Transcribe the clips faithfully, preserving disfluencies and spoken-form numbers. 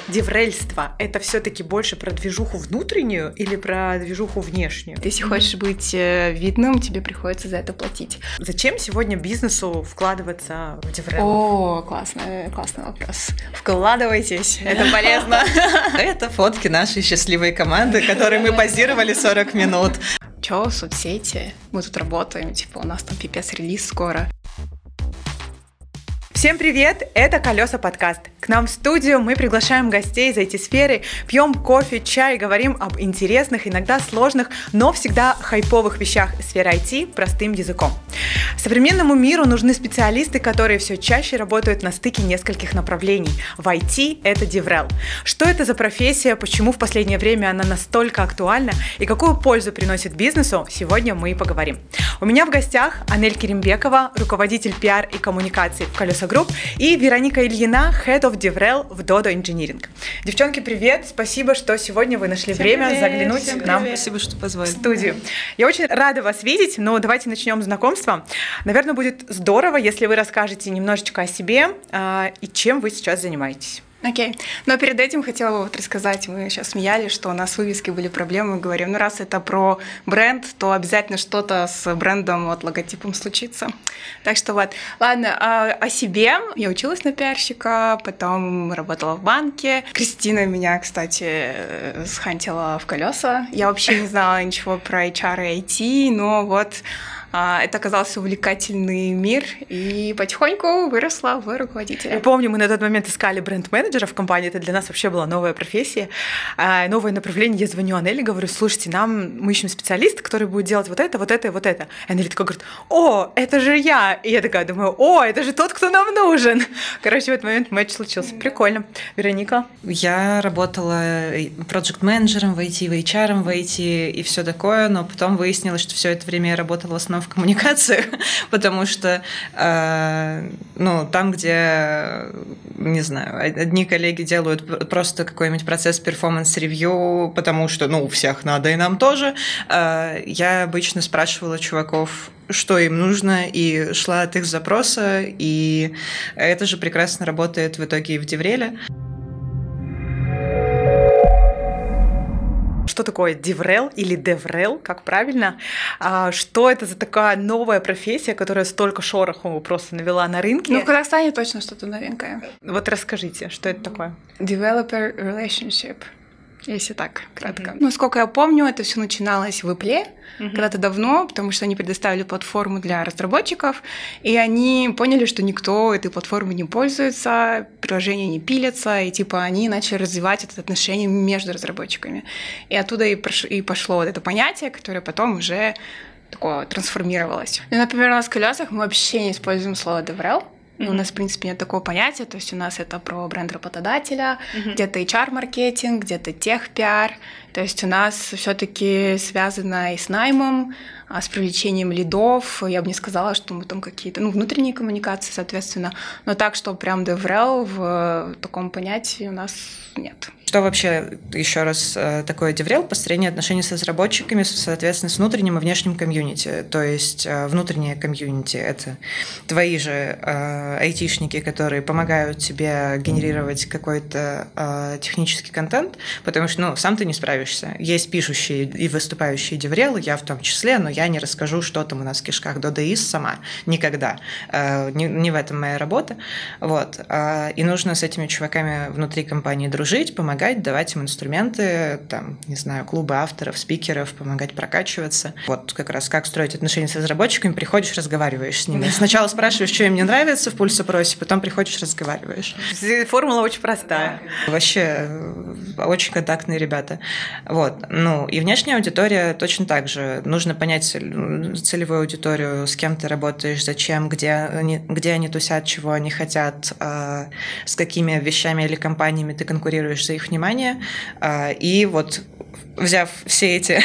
Деврельство – это все-таки больше про движуху внутреннюю или про движуху внешнюю? Если хочешь быть видным, тебе приходится за это платить. Зачем сегодня бизнесу вкладываться в деврел? О, классный, классный вопрос. Вкладывайтесь, это полезно. Это фотки нашей счастливой команды, которой мы позировали сорок минут. Чё, соцсети? Мы тут работаем, типа у нас там пипец релиз скоро. Всем привет! Это «Колеса подкаст». К нам в студию мы приглашаем гостей из ай ти-сферы, пьем кофе, чай, говорим об интересных, иногда сложных, но всегда хайповых вещах сферы ай ти простым языком. Современному миру нужны специалисты, которые все чаще работают на стыке нескольких направлений. В ай ти это деврел. Что это за профессия, почему в последнее время она настолько актуальна и какую пользу приносит бизнесу, сегодня мы и поговорим. У меня в гостях Анель Керимбекова, руководитель пиар и коммуникации в «Колеса Групп», и Вероника Ильина, Head of DevRel в Dodo Engineering. Девчонки, привет! Спасибо, что сегодня вы нашли Всем время привет, заглянуть к нам Спасибо, что позвали. в студию. Я очень рада вас видеть, но давайте начнем знакомство. Наверное, будет здорово, если вы расскажете немножечко о себе э, и чем вы сейчас занимаетесь. Окей. Okay. Но перед этим хотела вот рассказать, мы сейчас смеялись, что у нас в вывеске были проблемы, мы говорим, ну раз это про бренд, то обязательно что-то с брендом, вот логотипом случится. Так что вот. Ладно, а, о себе. Я училась на пиарщика, потом работала в банке. Кристина меня, кстати, схантила в колеса. Я вообще не знала ничего про эйч ар и ай ти, но вот это оказался увлекательный мир, и потихоньку выросла в руководителя. Я помню, мы на тот момент искали бренд-менеджера в компании, это для нас вообще была новая профессия, новое направление. Я звоню Анели, говорю, слушайте, нам, мы ищем специалиста, который будет делать вот это, вот это и вот это. И Анели такая говорит, о, это же я! И я такая думаю, о, это же тот, кто нам нужен! Короче, в этот момент матч случился. Прикольно. Вероника? Я работала проект-менеджером в ай ти, в эйч ар в ай ти и все такое, но потом выяснилось, что все это время я работала в основном в коммуникациях, потому что э, ну, там, где, не знаю, одни коллеги делают просто какой-нибудь процесс перформанс-ревью, потому что, ну, у всех надо, и нам тоже, э, я обычно спрашивала чуваков, что им нужно, и шла от их запроса, и это же прекрасно работает в итоге и в девреле. Что такое деврел или деврел, как правильно? А, что это за такая новая профессия, которая столько шороху просто навела на рынке? Ну, в Казахстане точно что-то новенькое. Вот расскажите, что это такое? Developer relationship, если так, кратко. Mm-hmm. Ну, сколько я помню, это все начиналось в Apple, mm-hmm. когда-то давно, потому что они предоставили платформу для разработчиков, и они поняли, что никто этой платформой не пользуется, приложения не пилятся, и типа они начали развивать это отношение между разработчиками. И оттуда и, прош... и пошло вот это понятие, которое потом уже такое трансформировалось. И, например, у нас в колесах мы вообще не используем слово DevRel. Mm-hmm. У нас, в принципе, нет такого понятия, то есть у нас это про бренд работодателя, mm-hmm. где-то эйч ар-маркетинг, где-то тех-пиар, то есть у нас все-таки связано и с наймом, с привлечением лидов. Я бы не сказала, что мы там какие-то, ну, внутренние коммуникации, соответственно, но так, что прям DevRel в таком понятии у нас нет. Что вообще, еще раз, такое деврел? Построение отношений с разработчиками, соответственно, с внутренним и внешним комьюнити. То есть внутреннее комьюнити – это твои же айтишники, которые помогают тебе генерировать какой-то технический контент, потому что, ну, сам ты не справишься. Есть пишущие и выступающие деврелы, я в том числе, но я не расскажу, что там у нас в кишках Dodo.is сама. Никогда. Не, не в этом моя работа. Вот. И нужно с этими чуваками внутри компании дружить, помогать, давать им инструменты, там, не знаю, клубы авторов, спикеров, помогать прокачиваться. Вот как раз как строить отношения с разработчиками, приходишь, разговариваешь с ними. Сначала спрашиваешь, что им не нравится в пульс-опросе, потом приходишь, разговариваешь. Формула очень простая. Вообще очень контактные ребята. Вот. Ну, и внешняя аудитория точно так же. Нужно понять целевую аудиторию, с кем ты работаешь, зачем, где они, где они тусят, чего они хотят, с какими вещами или компаниями ты конкурируешь за их внимание. И вот, взяв все эти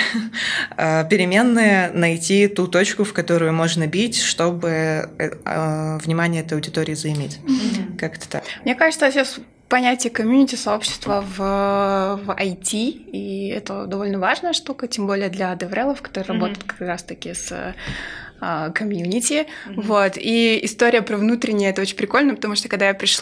переменные, найти ту точку, в которую можно бить, чтобы внимание этой аудитории заиметь. Mm-hmm. Как-то так. Мне кажется, сейчас понятие комьюнити-сообщества в, в ай ти, и это довольно важная штука, тем более для деврелов, которые mm-hmm. работают как раз-таки с комьюнити. Mm-hmm. Вот. И история про внутреннее — это очень прикольно, потому что когда я пришла,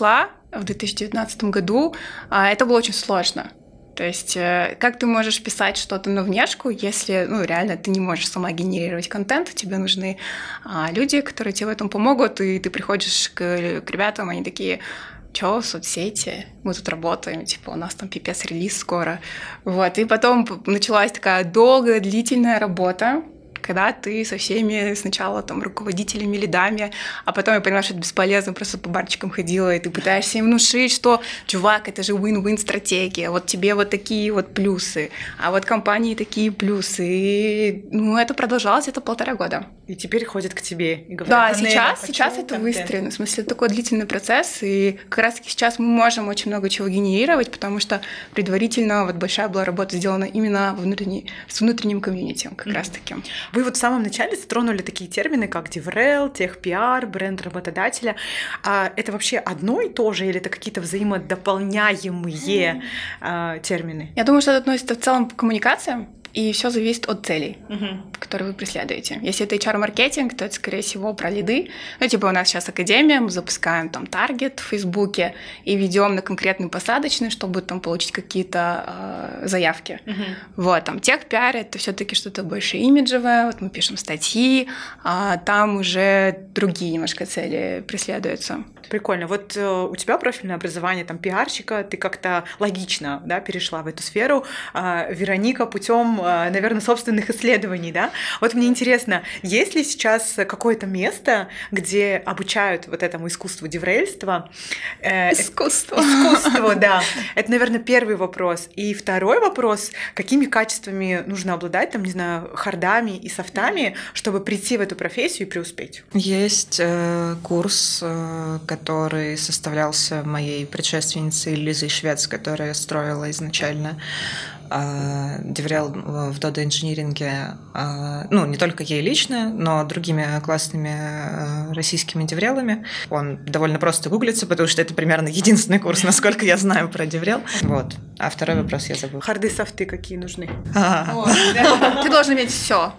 в две тысячи девятнадцатом году, это было очень сложно. То есть как ты можешь писать что-то на внешку, если, ну, реально ты не можешь сама генерировать контент, тебе нужны а, люди, которые тебе в этом помогут, и ты приходишь к, к ребятам, они такие: чё, соцсети, мы тут работаем, типа, у нас там пипец релиз скоро. Вот, и потом началась такая долгая, длительная работа, когда ты со всеми сначала там руководителями, лидами, а потом я поняла, что это бесполезно, просто по барчикам ходила, и ты пытаешься им внушить, что, чувак, это же win-win стратегия, вот тебе вот такие вот плюсы, а вот компании такие плюсы. И, ну, это продолжалось, это полтора года. И теперь ходят к тебе и говорят: да, сейчас, сейчас это выстроено, в смысле, это такой длительный процесс, и как раз-таки сейчас мы можем очень много чего генерировать, потому что предварительно вот большая была работа сделана именно внутренней, с внутренним комьюнити, как mm-hmm. раз-таки. Вы вот в самом начале затронули такие термины, как деврел, техпиар, бренд работодателя. А это вообще одно и то же, или это какие-то взаимодополняемые mm. а, термины? Я думаю, что это относится в целом к коммуникациям, и все зависит от целей, uh-huh. которые вы преследуете. Если это эйч ар-маркетинг, то это, скорее всего, про лиды. Ну, типа у нас сейчас академия, мы запускаем там таргет в Фейсбуке и ведем на конкретный посадочный, чтобы там получить какие-то э, заявки. Uh-huh. Вот, там техпиар — это все-таки что-то больше имиджевое. Вот мы пишем статьи, а там уже другие немножко цели преследуются. Прикольно. Вот э, у тебя профильное образование там пиарщика, ты как-то логично, да, перешла в эту сферу. Э, Вероника путем, э, наверное, собственных исследований, да. Вот мне интересно, есть ли сейчас какое-то место, где обучают вот этому искусству деврельства? Э, Искусство. Искусство, да. Это, наверное, первый вопрос. И второй вопрос: какими качествами нужно обладать, там, не знаю, хардами и софтами, чтобы прийти в эту профессию и преуспеть? Есть э, курс, э, который составлялся моей предшественницей Лизой Швец, которая строила изначально деврел в Dodo инжиниринге, ну, не только ей лично, но другими классными российскими деврелами. Он довольно просто гуглится, потому что это примерно единственный курс, насколько я знаю про деврел. Вот. А второй вопрос я забыла. Харды, софты какие нужны? Ты должен иметь все.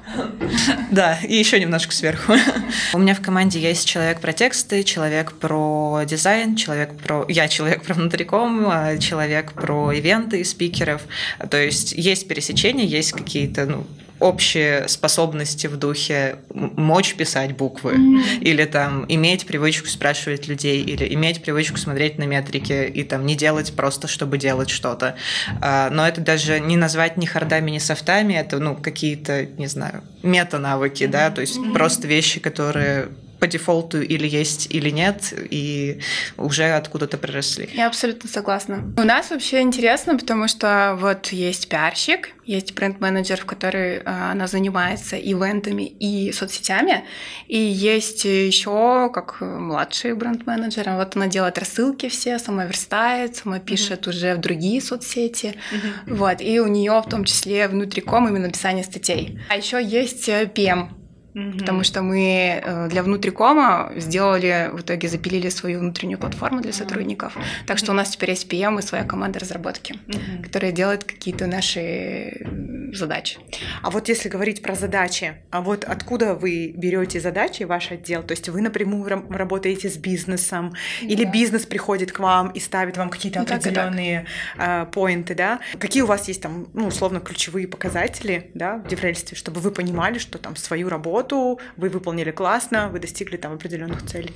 Да, и еще немножко сверху. У меня в команде есть человек про тексты, человек про дизайн, человек про... Я человек про внутриком, человек про ивенты и спикеров. То есть есть пересечения, есть какие-то, ну, общие способности в духе мочь писать буквы, mm-hmm. или там иметь привычку спрашивать людей, или иметь привычку смотреть на метрики и там не делать просто, чтобы делать что-то. Но это даже не назвать ни хардами, ни софтами, это, ну, какие-то, не знаю, мета-навыки, mm-hmm. да, то есть mm-hmm. просто вещи, которые по дефолту или есть, или нет, и уже откуда-то приросли. Я абсолютно согласна. У нас вообще интересно, потому что вот есть пиарщик, есть бренд-менеджер, в который э, она занимается ивентами и соцсетями, и есть еще как младший бренд-менеджер, вот она делает рассылки все, сама верстает, сама пишет mm-hmm. уже в другие соцсети, mm-hmm. вот, и у нее в том числе внутриком именно написание статей. А еще есть пи эм, Mm-hmm. потому что мы для внутрикома сделали, в итоге запилили свою внутреннюю платформу для сотрудников. Mm-hmm. Так что у нас теперь есть пи эм и своя команда разработки, mm-hmm. которая делает какие-то наши задачи. А вот если говорить про задачи, а вот откуда вы берете задачи, ваш отдел? То есть вы напрямую работаете с бизнесом, mm-hmm. или бизнес приходит к вам и ставит вам какие-то ну, определенные поинты, да? Какие у вас есть там, ну, условно, ключевые показатели, да, в деврельстве, чтобы вы понимали, что там свою работу вы выполнили классно, вы достигли там определенных целей?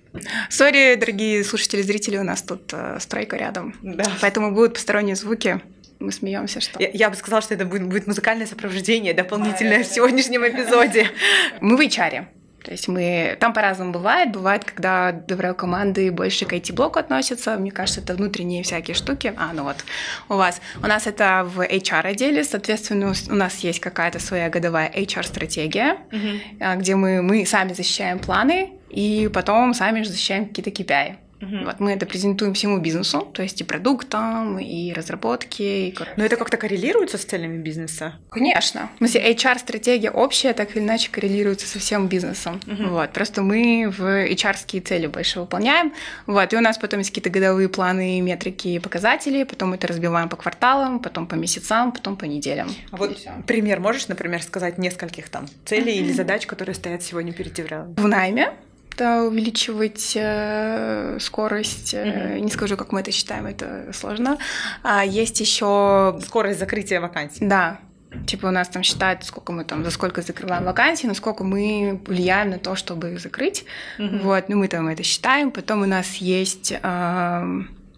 Сори, дорогие слушатели, зрители, у нас тут э, стройка рядом, да. Поэтому будут посторонние звуки. Мы смеемся, что... Я, я бы сказала, что это будет, будет музыкальное сопровождение дополнительное в сегодняшнем эпизоде. Мы в эйч ар. То есть мы... Там по-разному бывает. Бывает, когда деврел-команды больше к ай ти-блоку относятся. Мне кажется, это внутренние всякие штуки. А, ну вот, у вас. У нас это в эйч ар-отделе. Соответственно, у нас есть какая-то своя годовая эйч ар-стратегия, mm-hmm. где мы, мы сами защищаем планы и потом сами же защищаем какие-то кей пи ай. Uh-huh. Вот мы это презентуем всему бизнесу, то есть и продуктам, и разработке. И... Но это как-то коррелируется с целями бизнеса? Конечно. В смысле, эйч ар-стратегия общая так или иначе коррелируется со всем бизнесом. Uh-huh. Вот. Просто мы в эйч ар-ские цели больше выполняем. Вот. И у нас потом есть какие-то годовые планы, метрики и показатели, потом это разбиваем по кварталам, потом по месяцам, потом по неделям. А вот пример можешь, например, сказать нескольких там целей uh-huh. или задач, которые стоят сегодня перед деврелом? В найме. Да, увеличивать э, скорость. Mm-hmm. Не скажу, как мы это считаем, это сложно. А есть еще скорость закрытия вакансий. Да. Типа у нас там считают, сколько мы там, за сколько закрываем вакансии, насколько мы влияем на то, чтобы их закрыть. Mm-hmm. Вот, ну мы там это считаем. Потом у нас есть э,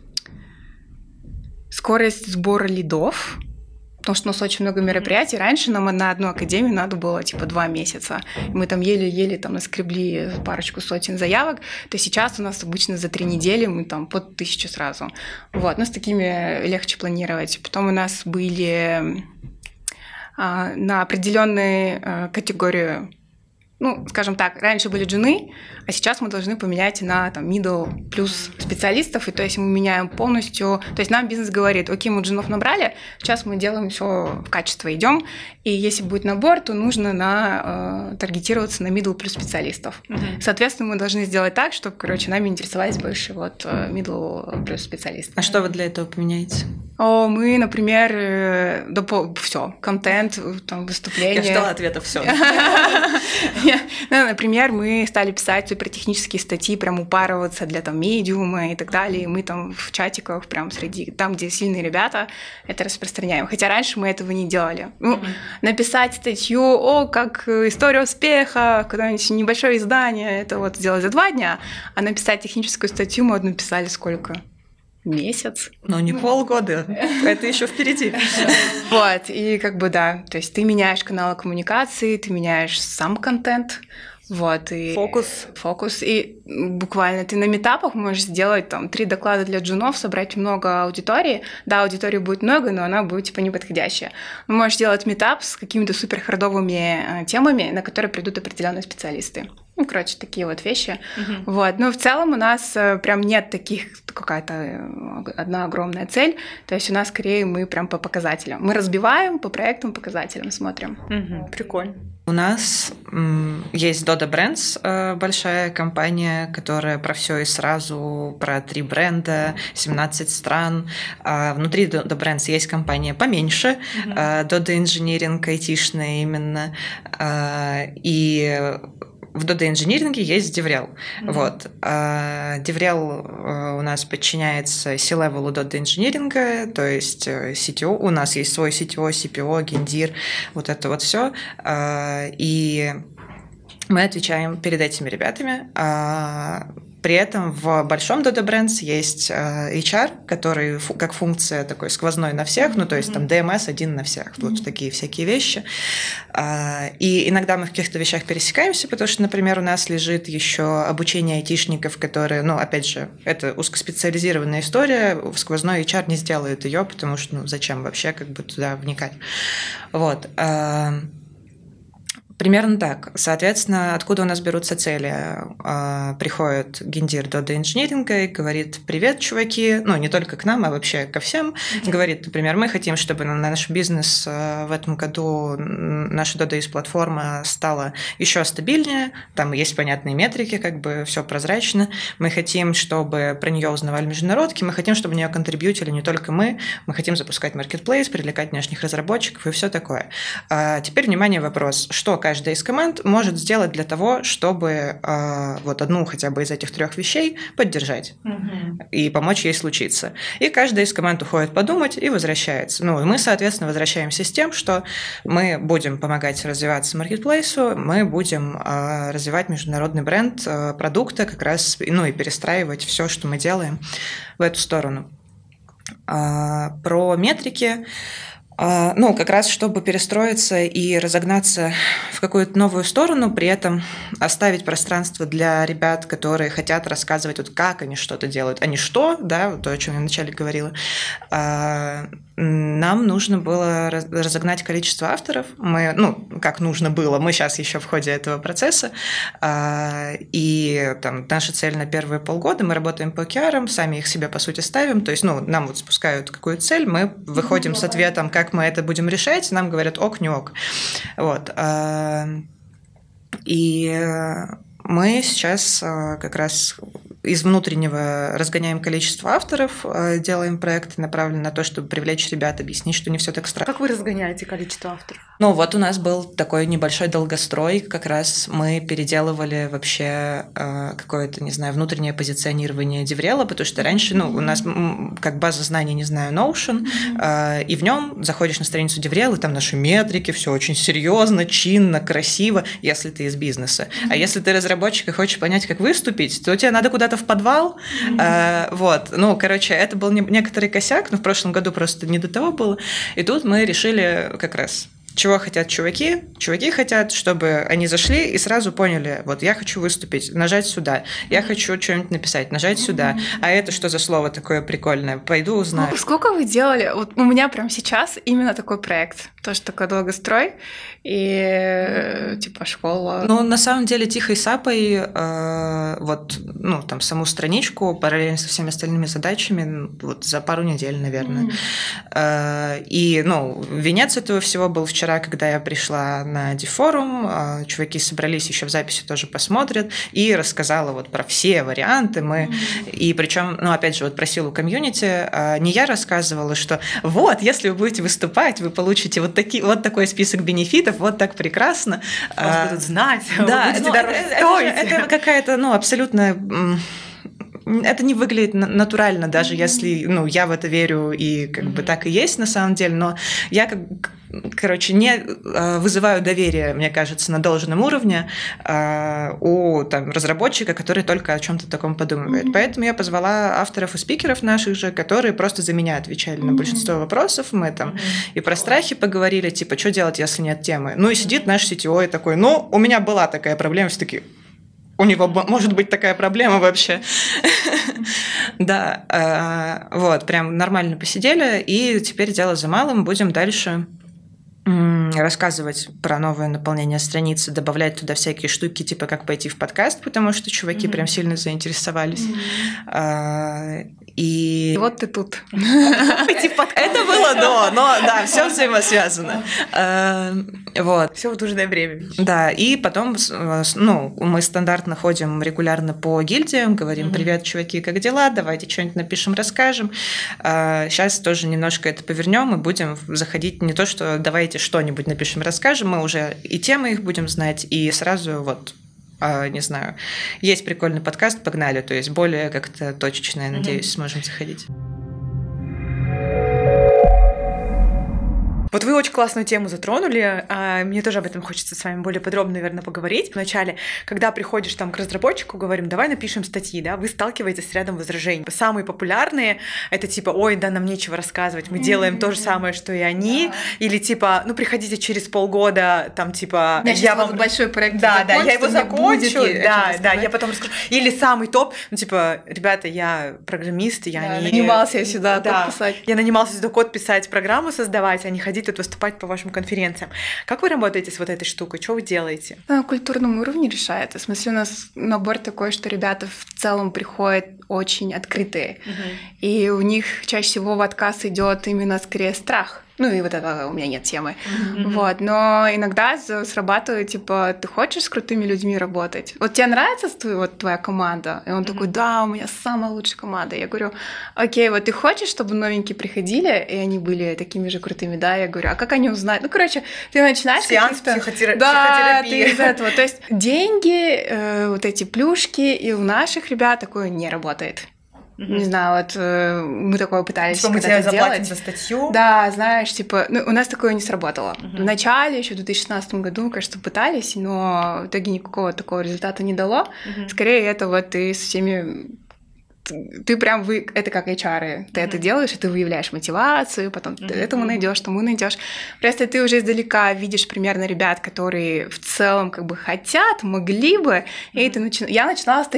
скорость сбора лидов. Потому что у нас очень много мероприятий. Раньше нам на одну академию надо было типа два месяца. И мы там еле-еле там наскребли парочку сотен заявок. То сейчас у нас обычно за три недели мы там под тысячу сразу. Вот, ну с такими легче планировать. Потом у нас были а, на определенную а, категорию, ну, скажем так, раньше были джуны, а сейчас мы должны поменять на там middle плюс специалистов, и то есть мы меняем полностью, то есть нам бизнес говорит, окей, мы джунов набрали, сейчас мы делаем все в качество, идем, и если будет набор, то нужно на, э, таргетироваться на middle плюс специалистов. Mm-hmm. Соответственно, мы должны сделать так, чтобы, короче, нами интересовались больше вот middle плюс специалистов. А что вы для этого поменяете? О, мы, например, э, да, все, контент, там, выступления. Я ждала ответа «все». Ну, например, мы стали писать супертехнические статьи, прям упарываться для там медиума и так далее. И мы там в чатиках, прям среди, там, где сильные ребята, это распространяем. Хотя раньше мы этого не делали. Ну, mm-hmm. написать статью, о, как история успеха, куда-нибудь небольшое издание, это вот сделать за два дня, а написать техническую статью мы одну писали сколько? Месяц. Ну, не полгода, это еще впереди. Вот, и как бы да, то есть ты меняешь каналы коммуникации, ты меняешь сам контент, вот, и фокус. Фокус, и буквально ты на митапах можешь сделать там три доклада для джунов, собрать много аудитории. Да, аудитории будет много, но она будет типа неподходящая. Можешь делать митап с какими-то супер хардовыми темами, на которые придут определенные специалисты. Ну, короче, такие вот вещи. Uh-huh. Вот. Но в целом у нас прям нет таких, какая-то одна огромная цель. То есть у нас скорее мы прям по показателям. Мы разбиваем по проектам, показателям смотрим. Uh-huh. Прикольно. У нас м, есть Dodo Brands, э, большая компания, которая про все и сразу, про три бренда, семнадцать стран. А внутри Dodo Brands есть компания поменьше, uh-huh. э, Dodo Engineering, айтишная именно. Э, и в Dodo Engineering есть DevRel. Mm-hmm. Вот. А DevRel у нас подчиняется C-level Dodo Engineering, то есть си ти о. У нас есть свой си ти о, си пи о, гендир, вот это вот все. И мы отвечаем перед этими ребятами. При этом в большом Dodo Brands есть эйч ар, который как функция такой сквозной на всех, ну, то есть там ди эм эс один на всех, вот mm-hmm. такие всякие вещи. И иногда мы в каких-то вещах пересекаемся, потому что, например, у нас лежит еще обучение айтишников, которые, ну, опять же, это узкоспециализированная история, сквозной эйч ар не сделает ее, потому что, ну, зачем вообще как бы туда вникать? Вот. Примерно так. Соответственно, откуда у нас берутся цели? Приходит гендир Dodo Engineering и говорит: привет, чуваки, ну, не только к нам, а вообще ко всем. Mm-hmm. Говорит, например, мы хотим, чтобы на наш бизнес в этом году, наша Dodo платформа стала еще стабильнее, там есть понятные метрики, как бы все прозрачно. Мы хотим, чтобы про нее узнавали международки, мы хотим, чтобы в нее контрибьютили не только мы, мы хотим запускать маркетплейс, привлекать внешних разработчиков и все такое. А теперь, внимание, вопрос, что каждая из команд может сделать для того, чтобы э, вот одну хотя бы из этих трех вещей поддержать mm-hmm. и помочь ей случиться. И каждая из команд уходит подумать и возвращается. Ну, и мы, соответственно, возвращаемся с тем, что мы будем помогать развиваться маркетплейсу, мы будем э, развивать международный бренд э, продукта, как раз, ну, и перестраивать все, что мы делаем, в эту сторону. Э, про метрики. Ну, как раз чтобы перестроиться и разогнаться в какую-то новую сторону, при этом оставить пространство для ребят, которые хотят рассказывать, вот как они что-то делают, а не что, да, то, о чем я вначале говорила. Нам нужно было разогнать количество авторов. Мы, ну, как нужно было, мы сейчас еще в ходе этого процесса. И там наша цель на первые полгода, мы работаем по океарам, сами их себе, по сути, ставим. То есть, ну, нам вот спускают какую цель, мы выходим с ответом, как мы это будем решать, нам говорят ок, не ок. Вот. И Мы сейчас как раз из внутреннего разгоняем количество авторов, делаем проекты, направленные на то, чтобы привлечь ребят, объяснить, что не все так страшно. Как вы разгоняете количество авторов? Ну, вот у нас был такой небольшой долгострой, как раз мы переделывали вообще э, какое-то, не знаю, внутреннее позиционирование Деврела, потому что раньше, ну, у нас как база знаний, не знаю, Notion, э, и в нем заходишь на страницу Деврела, и там наши метрики, все очень серьезно, чинно, красиво, если ты из бизнеса. А если ты разработчик и хочешь понять, как выступить, то тебе надо куда-то в подвал. Э, вот, ну, короче, это был некоторый косяк, но в прошлом году просто не до того было. И тут мы решили как раз... Чего хотят чуваки? Чуваки хотят, чтобы они зашли и сразу поняли, вот я хочу выступить, нажать сюда, я хочу что-нибудь написать, нажать сюда. А это что за слово такое прикольное? Пойду узнаю. Ну, сколько вы делали? Вот у меня прямо сейчас именно такой проект. Тоже такой долгострой и типа школа. Ну, на самом деле, тихой сапой э, вот, ну, там, саму страничку параллельно со всеми остальными задачами вот за пару недель, наверное. Mm. Э, и, ну, венец этого всего был вчера, когда я пришла на Дифорум, чуваки собрались, еще в записи тоже посмотрят, и рассказала вот про все варианты. Мы... Mm-hmm. И причем, ну, опять же, вот про силу комьюнити, не я рассказывала, что вот, если вы будете выступать, вы получите вот, такие, вот такой список бенефитов, вот так прекрасно. Вас будут знать, да, вы будете ну, дороже это, стоить. Это, это какая-то, ну, абсолютно... Это не выглядит натурально, даже mm-hmm. если, ну, я в это верю, и как mm-hmm. бы так и есть на самом деле, но я, как, короче, не вызываю доверие, мне кажется, на должном уровне у там, разработчика, который только о чем-то таком подумывает. Mm-hmm. Поэтому я позвала авторов и спикеров наших же, которые просто за меня отвечали mm-hmm. на большинство вопросов. Мы там mm-hmm. и про страхи поговорили, типа, что делать, если нет темы. Ну и сидит наш си ти о и такой, ну, у меня была такая проблема, все таки у него может быть такая проблема вообще. Да, вот, прям нормально посидели, и теперь дело за малым, будем дальше рассказывать про новое наполнение страницы, добавлять туда всякие штуки, типа как пойти в подкаст, потому что чуваки mm-hmm. прям сильно заинтересовались. Mm-hmm. И... и вот ты тут. Это было до, но да, все взаимосвязано. Вот. Все в нужное время. Да, и потом, ну, мы стандартно ходим регулярно по гильдиям, говорим, привет, чуваки, как дела, давайте что-нибудь напишем, расскажем. Сейчас тоже немножко это повернем и будем заходить не то, что давайте что-нибудь напишем, расскажем, мы уже и темы их будем знать, и сразу вот не знаю, есть прикольный подкаст, погнали, то есть более как-то точечно, я надеюсь, mm-hmm. сможем заходить. Вот вы очень классную тему затронули, мне тоже об этом хочется с вами более подробно, наверное, поговорить. Вначале, когда приходишь там к разработчику, говорим, давай напишем статьи, да, вы сталкиваетесь с рядом возражений. Самые популярные — это типа, ой, да, нам нечего рассказывать, мы делаем mm-hmm. то же самое, что и они, yeah. или типа, ну, приходите через полгода, там, типа... Я, я вам... большой проект Да, да, я его закончу, да, да, я потом расскажу. Или самый топ, ну, типа, ребята, я программист, я да, не... нанимался я сюда да, код писать. Я нанимался сюда код писать, программу создавать, а не ходить тут выступать по вашим конференциям. Как вы работаете с вот этой штукой? Что вы делаете? На культурном уровне решается. В смысле, у нас набор такой, что ребята в целом приходят очень открытые. Uh-huh. И у них чаще всего в отказ идет именно скорее страх. Ну и вот это у меня нет темы. Mm-hmm. Вот. Но иногда срабатывает, типа, ты хочешь с крутыми людьми работать? Вот тебе нравится вот твоя команда? И он mm-hmm. такой, да, у меня самая лучшая команда. Я говорю, окей, вот ты хочешь, чтобы новенькие приходили, и они были такими же крутыми, да? Я говорю, а как они узнают? Ну, короче, ты начинаешь... Сеанс психотера... да, психотерапии. Ты из этого. То есть деньги, э, вот эти плюшки, и у наших ребят такое не работает. Mm-hmm. Не знаю, вот э, мы такое пытались типа мы когда-то тебя заплатим делать. За статью? Да, знаешь, типа, ну, у нас такое не сработало. Mm-hmm. В начале, еще в две тысячи шестнадцатом году, кажется, пытались, но в итоге никакого такого результата не дало. Mm-hmm. Скорее, это вот ты с всеми... Ты прям вы, это как эйч ар, ты mm-hmm. это делаешь, и ты выявляешь мотивацию, потом mm-hmm. ты этому найдешь, тому найдешь. Просто ты уже издалека видишь примерно ребят, которые в целом как бы хотят, могли бы, mm-hmm. и ты начи... я начинала с таких.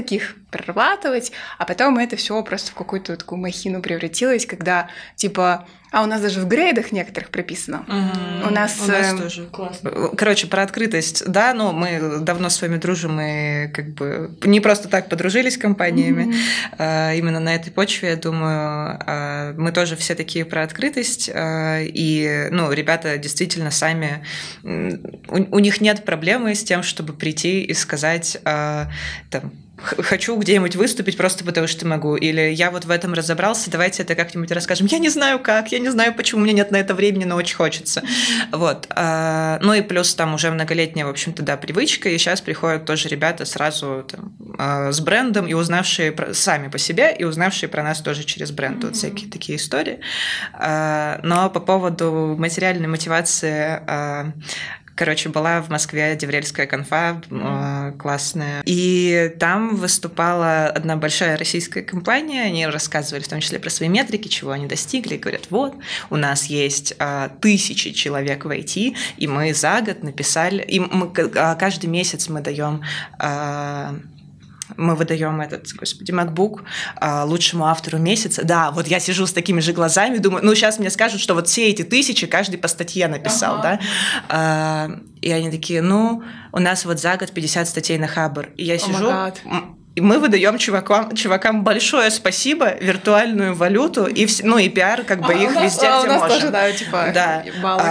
прорабатывать, а потом это все просто в какую-то такую махину превратилось, когда типа, а у нас даже в грейдах некоторых прописано. Mm-hmm. У нас, у нас э... тоже. Классно. Короче, про открытость, да, ну, мы давно с вами дружим и как бы не просто так подружились с компаниями. Mm-hmm. А, именно на этой почве, я думаю, а, мы тоже все такие про открытость, а, и, ну, ребята действительно сами, у, у них нет проблемы с тем, чтобы прийти и сказать, а, там, хочу где-нибудь выступить просто потому, что могу. Или я вот в этом разобрался, давайте это как-нибудь расскажем. Я не знаю как, я не знаю почему, у меня нет на это времени, но очень хочется. Вот. Ну и плюс там уже многолетняя, в общем-то, да, привычка, и сейчас приходят тоже ребята сразу там, с брендом, и узнавшие про... сами по себе, и узнавшие про нас тоже через бренд. Вот всякие такие истории. Но по поводу материальной мотивации... Короче, была в Москве Деврельская конфа, mm-hmm. классная. И там выступала одна большая российская компания. Они рассказывали в том числе про свои метрики, чего они достигли. И говорят, вот, у нас есть а, тысячи человек в ай ти, и мы за год написали... И мы, а, каждый месяц мы даем... А, мы выдаем этот, господи, MacBook лучшему автору месяца. Да, вот я сижу с такими же глазами, думаю, ну, сейчас мне скажут, что вот все эти тысячи каждый по статье написал, ага. да? И они такие, ну, у нас вот за год пятьдесят статей на Хабр. И я сижу... Oh И мы выдаем чувакам, чувакам большое спасибо, виртуальную валюту, и, вс... ну, и пиар, как бы, их везде, а, где у нас можем. Тоже, да, типа, да.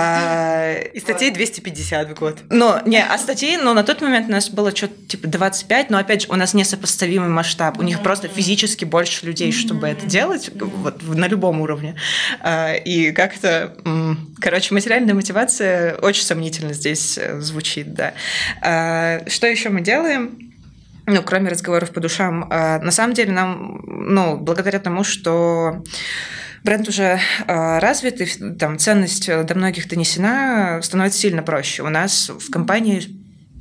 А, и статей двести пятьдесят в год. Ну, не, а статей, ну, на тот момент у нас было что-то типа двадцать пять, но, опять же, у нас несопоставимый масштаб. У них просто физически больше людей, чтобы это делать, вот, на любом уровне. А, и как-то, короче, материальная мотивация очень сомнительно здесь звучит, да. А, что еще мы делаем? Ну, кроме разговоров по душам, на самом деле нам, ну, благодаря тому, что бренд уже развит, и там ценность до многих донесена, становится сильно проще. У нас в компании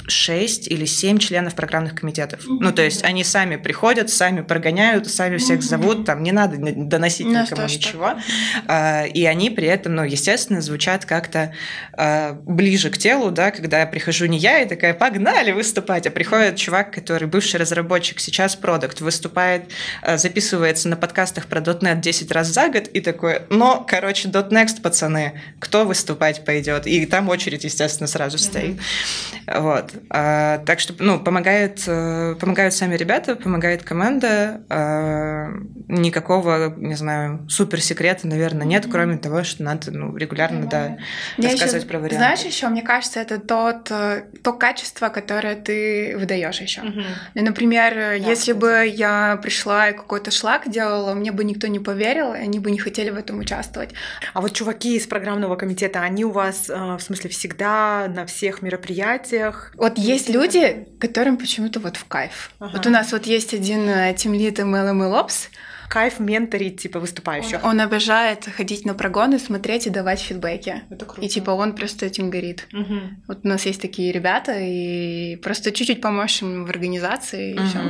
шесть или семь членов программных комитетов. Mm-hmm. Ну, то есть они сами приходят, сами прогоняют, сами всех mm-hmm. зовут, там не надо доносить no, никому ничего. А, и они при этом, ну, естественно, звучат как-то а, ближе к телу, да, когда я прихожу не я и такая, погнали выступать, а приходит чувак, который бывший разработчик, сейчас продакт, выступает, а, записывается на подкастах про .дот нет десять раз за год и такой, ну, короче, .дот некст, пацаны, кто выступать пойдет? И там очередь, естественно, сразу mm-hmm. стоит. Вот. А, так что, ну, помогает, помогают сами ребята, помогает команда. А, никакого, не знаю, суперсекрета, наверное, нет, кроме того, что надо, ну, регулярно, да, Я рассказывать еще, про варианты. Знаешь, еще, мне кажется, это тот, то качество, которое ты выдаешь еще. Mm-hmm. Например, да, если бы я пришла и какой-то шлак делала, мне бы никто не поверил, и они бы не хотели в этом участвовать. А вот чуваки из программного комитета, они у вас, в смысле, всегда на всех мероприятиях? Вот есть люди, которым почему-то вот в кайф. Ага. Вот у нас вот есть один тимлид эм эл эм эл Ops. Кайф менторить, типа, выступающих. Он, он обожает ходить на прогоны, смотреть и давать фидбэки. Это круто. И типа он просто этим горит. Угу. Вот у нас есть такие ребята, и просто чуть-чуть поможешь им в организации, и угу. все.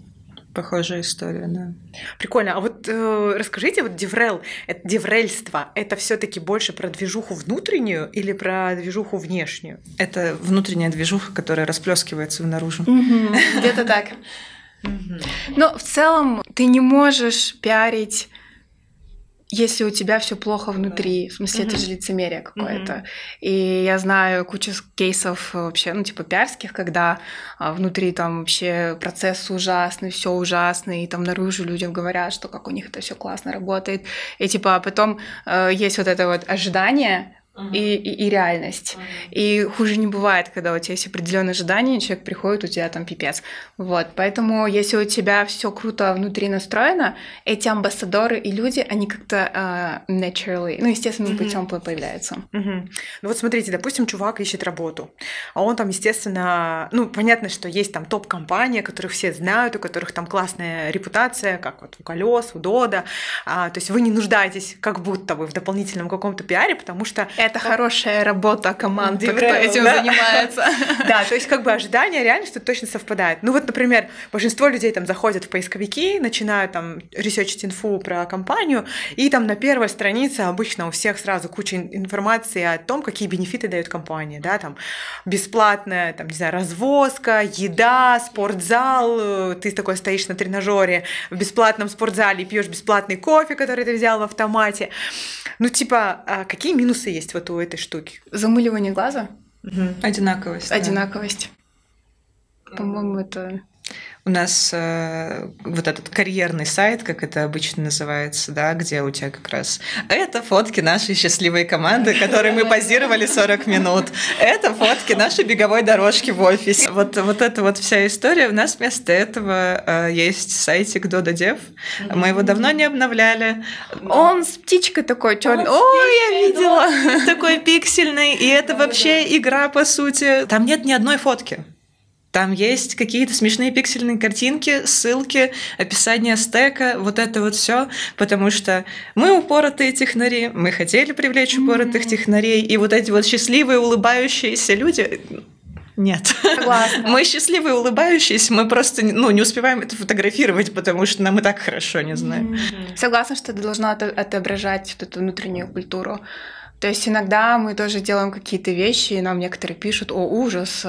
Похожая история, да. Прикольно. А вот э, расскажите, вот деврел, это, деврельство, это все-таки больше про движуху внутреннюю или про движуху внешнюю? Это внутренняя движуха, которая расплескивается наружу. Где-то так. Но в целом ты не можешь пиарить, если у тебя все плохо внутри, в смысле, mm-hmm. это же лицемерие какое-то. Mm-hmm. И я знаю кучу кейсов вообще, ну, типа пиарских, когда а, внутри там вообще процесс ужасный, все ужасно, и там наружу людям говорят, что как у них это все классно работает. И типа потом э, есть вот это вот ожидание, Uh-huh. И, и, и реальность. Uh-huh. И хуже не бывает, когда у тебя есть определенные ожидания, человек приходит, у тебя там пипец. Вот. Поэтому, если у тебя все круто внутри настроено, эти амбассадоры и люди, они как-то uh, naturally, ну, естественным uh-huh. путем появляются. Uh-huh. Ну вот смотрите, допустим, чувак ищет работу, а он там, естественно, ну, понятно, что есть там топ-компания, которых все знают, у которых там классная репутация, как вот у Колес, у Дода. А, то есть вы не нуждаетесь как будто бы в дополнительном каком-то пиаре, потому что Это хорошая работа команды, кто этим занимается. Да, то есть как бы ожидания реально что точно совпадают. Ну вот, например, большинство людей там заходят в поисковики, начинают там ресерчить инфу про компанию, и там на первой странице обычно у всех сразу куча информации о том, какие бенефиты дает компания, да, там бесплатная, там, не знаю, развозка, еда, спортзал, ты такой стоишь на тренажере в бесплатном спортзале и пьешь бесплатный кофе, который ты взял в автомате. Ну, типа, а какие минусы есть вот у этой штуки? Замыливание глаза. Угу. Одинаковость. Одинаковость. Да. По-моему, это... У нас э, вот этот карьерный сайт, как это обычно называется, да, где у тебя как раз это фотки нашей счастливой команды, которой мы позировали сорок минут. Это фотки нашей беговой дорожки в офисе. Вот, вот эта вот вся история. У нас вместо этого э, есть сайтик Додо.Дев. Мы его давно не обновляли. Он с птичкой такой черный. Ой, я видела. Такой пиксельный. И это вообще игра, по сути. Там нет ни одной фотки. Там есть какие-то смешные пиксельные картинки, ссылки, описание стека, вот это вот все, потому что мы упоротые технари, мы хотели привлечь упоротых технарей, и вот эти вот счастливые, улыбающиеся люди... Нет. Согласна. Мы счастливые, улыбающиеся, мы просто ну, не успеваем это фотографировать, потому что нам и так хорошо, не знаю. Согласна, что это должно отображать вот эту внутреннюю культуру. То есть иногда мы тоже делаем какие-то вещи, и нам некоторые пишут: «О, ужас!»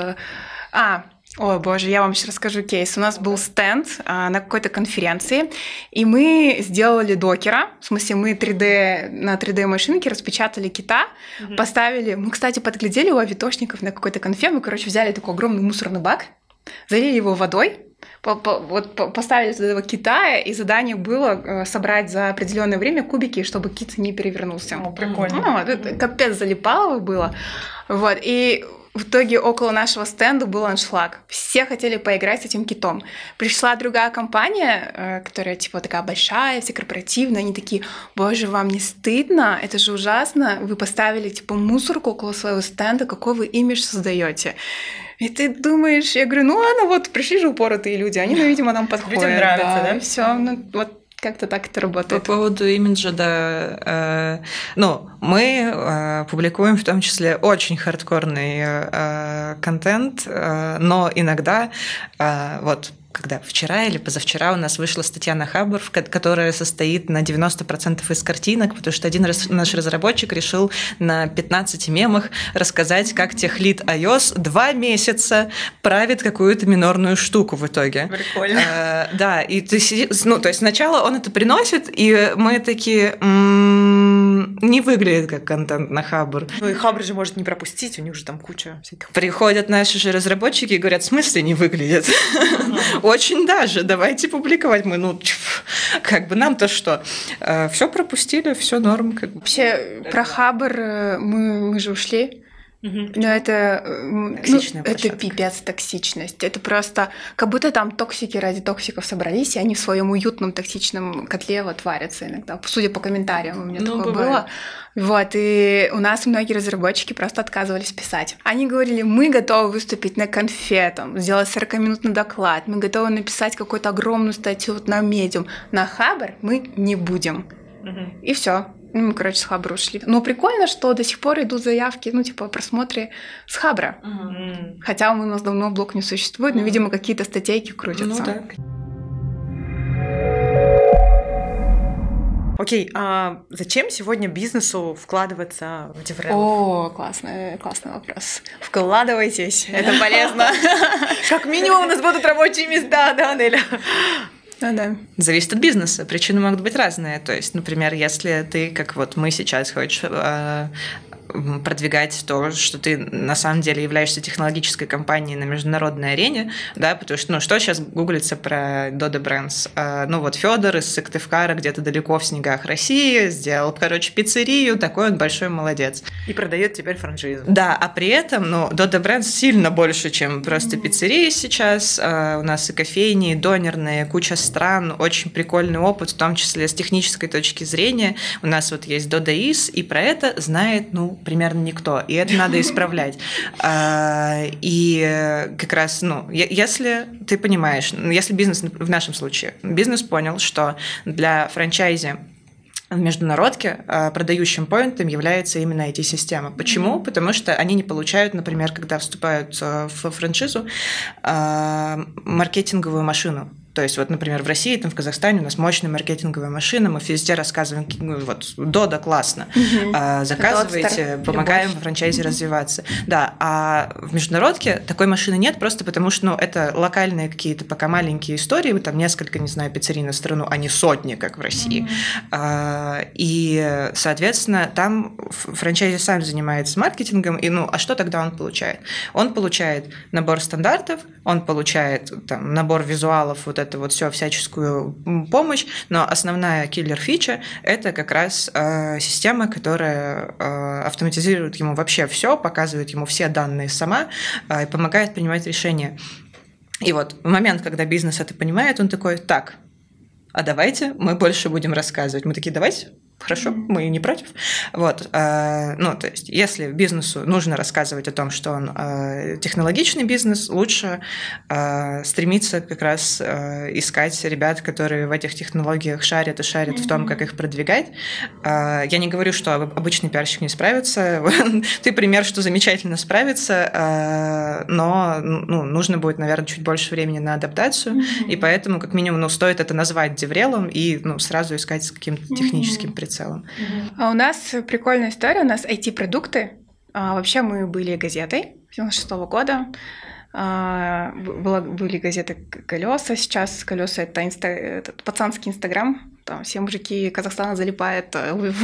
А, Ой, боже, я вам сейчас расскажу кейс. У нас был стенд а, на какой-то конференции, и мы сделали докера, в смысле мы три дэ, на три дэ-машинке распечатали кита, mm-hmm. поставили... Мы, кстати, подглядели у авитошников на какой-то конфе, мы, короче, взяли такой огромный мусорный бак, залили его водой, по, по, вот, по, поставили туда этого кита, и задание было собрать за определенное время кубики, чтобы кит не перевернулся. О, прикольно. Ну, это капец залипалово было. Вот, и... В итоге около нашего стенда был аншлаг. Все хотели поиграть с этим китом. Пришла другая компания, которая типа такая большая, вся корпоративная. Они такие: боже, вам не стыдно? Это же ужасно. Вы поставили типа мусорку около своего стенда. Какой вы имидж создаете? И ты думаешь, я говорю, ну ладно, вот пришли же упоротые люди, они, ну, видимо, нам подходят. Людям нравится, да? да? Все, ну вот. Как-то так это работает. По поводу имиджа, да. Э, ну, мы э, публикуем в том числе очень хардкорный э, контент, э, но иногда э, вот когда вчера или позавчера у нас вышла статья на Хабр, которая состоит на девяносто процентов из картинок, потому что один раз наш разработчик решил на пятнадцати мемах рассказать, как техлид iOS два месяца правит какую-то минорную штуку в итоге. Прикольно. А, да, и ты сидишь, ну, то есть сначала он это приносит, и мы такие... М-м, не выглядит как контент на Хабр. Ну и Хабр же может не пропустить, у них же там куча всяких... Приходят наши же разработчики и говорят: в смысле не выглядит? Очень даже, давайте публиковать. Мы, ну, как бы нам-то что? Все пропустили, все норм. Как бы. Вообще, про Хабр мы, мы же ушли. Угу. Но это, ну, это пипец токсичность. Это просто как будто там токсики ради токсиков собрались, и они в своем уютном токсичном котле вот варятся иногда. Судя по комментариям, у меня ну, такое бывает. было. Вот, и у нас многие разработчики просто отказывались писать. Они говорили: мы готовы выступить на конфе, там, сделать сорокаминутный доклад, мы готовы написать какую-то огромную статью вот на Medium. На Хабр мы не будем. Угу. И все. Мы, короче, с Хабра ушли. Но прикольно, что до сих пор идут заявки, ну, типа, просмотры с Хабра. Mm-hmm. Хотя у нас давно блог не существует, но, mm-hmm. видимо, какие-то статейки крутятся. Ну, да. Окей, а зачем сегодня бизнесу вкладываться в DevRel? О, классный, классный вопрос. Вкладывайтесь, это полезно. Как минимум у нас будут рабочие места, да, Неля? Ну, да. Зависит от бизнеса. Причины могут быть разные. То есть, например, если ты, как вот мы сейчас, хочешь э, продвигать то, что ты на самом деле являешься технологической компанией на международной арене, да, потому что, ну, что сейчас гуглится про Dodo Brands? Э, ну, вот Федор из Сыктывкара где-то далеко в снегах России сделал, короче, пиццерию, такой он большой молодец. И продает теперь франшизу. Да, а при этом, ну, Dodo Brands сильно больше, чем просто пиццерии сейчас. Э, у нас и кофейни, и донерные, куча стран, очень прикольный опыт, в том числе с технической точки зрения. У нас вот есть Dodois, и про это знает, ну, примерно никто, и это надо исправлять. И как раз, ну, если ты понимаешь, если бизнес, в нашем случае, бизнес понял, что для франчайзи в международке продающим поинтом является именно ай ти-система. Почему? Mm-hmm. Потому что они не получают, например, когда вступают в франшизу, маркетинговую машину. То есть, вот, например, в России, там, в Казахстане у нас мощная маркетинговая машина, мы везде рассказываем, вот, Дода классно, mm-hmm. заказывайте, помогаем в франчайзе развиваться. Да, а в международке такой машины нет, просто потому что, ну, это локальные какие-то пока маленькие истории, там несколько, не знаю, пиццерий на страну, а не сотни, как в России. Mm-hmm. И, соответственно, там франчайзи сам занимается маркетингом, и, ну, а что тогда он получает? Он получает набор стандартов, он получает там, набор визуалов, вот это вот все, всяческую помощь, но основная киллер-фича – это как раз э, система, которая э, автоматизирует ему вообще все, показывает ему все данные сама э, и помогает принимать решения. И вот в момент, когда бизнес это понимает, он такой: так, а давайте мы больше будем рассказывать. Мы такие: давайте. Хорошо, mm-hmm. мы не против. Вот, э, ну, то есть, если бизнесу нужно рассказывать о том, что он э, технологичный бизнес, лучше э, стремиться как раз э, искать ребят, которые в этих технологиях шарят и шарят mm-hmm. в том, как их продвигать. Э, я не говорю, что обычный пиарщик не справится. Ты пример, что замечательно справится, э, но ну, нужно будет, наверное, чуть больше времени на адаптацию, mm-hmm. и поэтому, как минимум, ну, стоит это назвать деврелом и ну, сразу искать с каким-то техническим mm-hmm. прицелом. А у нас прикольная история, у нас ай ти-продукты. А, вообще мы были газетой с девяносто шестого года. А, была, были газеты «Колеса», сейчас «Колеса» — это инста, этот пацанский Инстаграм. Там все мужики Казахстана залипают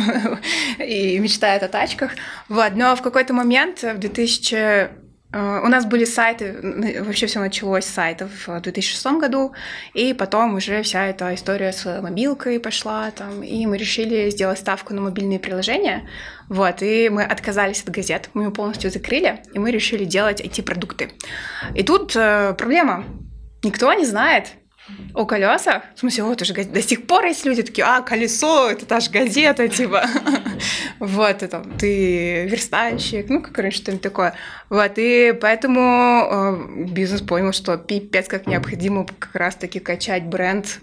и мечтают о тачках. Вот. Но в какой-то момент в две тысячи у нас были сайты, вообще все началось с сайтов в две тысячи шестом году, и потом уже вся эта история с мобилкой пошла, там, и мы решили сделать ставку на мобильные приложения, вот, и мы отказались от газет, мы ее полностью закрыли, и мы решили делать ай ти-продукты. И тут э, проблема, никто не знает о колесах. В смысле, вот уже до сих пор есть люди такие: а, колесо, это та же газета, типа. Вот, это ты верстальщик, ну, как раньше, что-нибудь такое. Вот, и поэтому бизнес понял, что пипец как необходимо как раз-таки качать бренд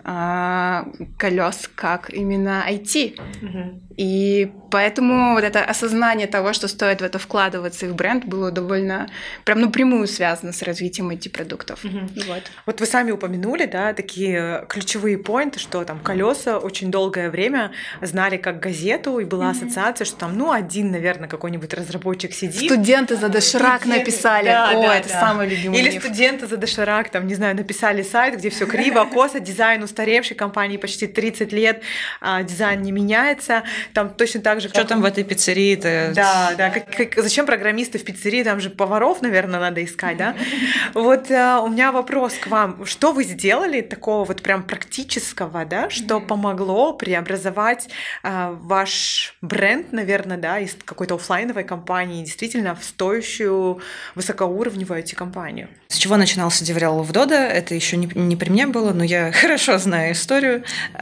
колес как именно ай ти. И поэтому вот это осознание того, что стоит в это вкладываться и в бренд, было довольно прям напрямую связано с развитием ай ти-продуктов. Mm-hmm. Вот. Вот вы сами упомянули, да, такие ключевые поинты, что там колеса очень долгое время знали как газету, и была mm-hmm. ассоциация, что там, ну, один, наверное, какой-нибудь разработчик сидит. Студенты за доширак Студенты. написали. Да, О, да, это да. самый любимый Или миф. студенты за доширак, там, не знаю, написали сайт, где все криво, косо, дизайн устаревший, компании почти тридцать лет, а дизайн не меняется. Там точно так же, как... Что там в этой пиццерии-то? Да, да. Как, как, зачем программисты в пиццерии? Там же поваров, наверное, надо искать, да? Вот а, у меня вопрос к вам. Что вы сделали такого вот прям практического, да, что mm-hmm. помогло преобразовать а, ваш бренд, наверное, да, из какой-то офлайновой компании действительно в стоящую высокоуровневую ай ти-компанию? С чего начинался деврел в Дода? Это еще не, не при мне было, но я хорошо знаю историю.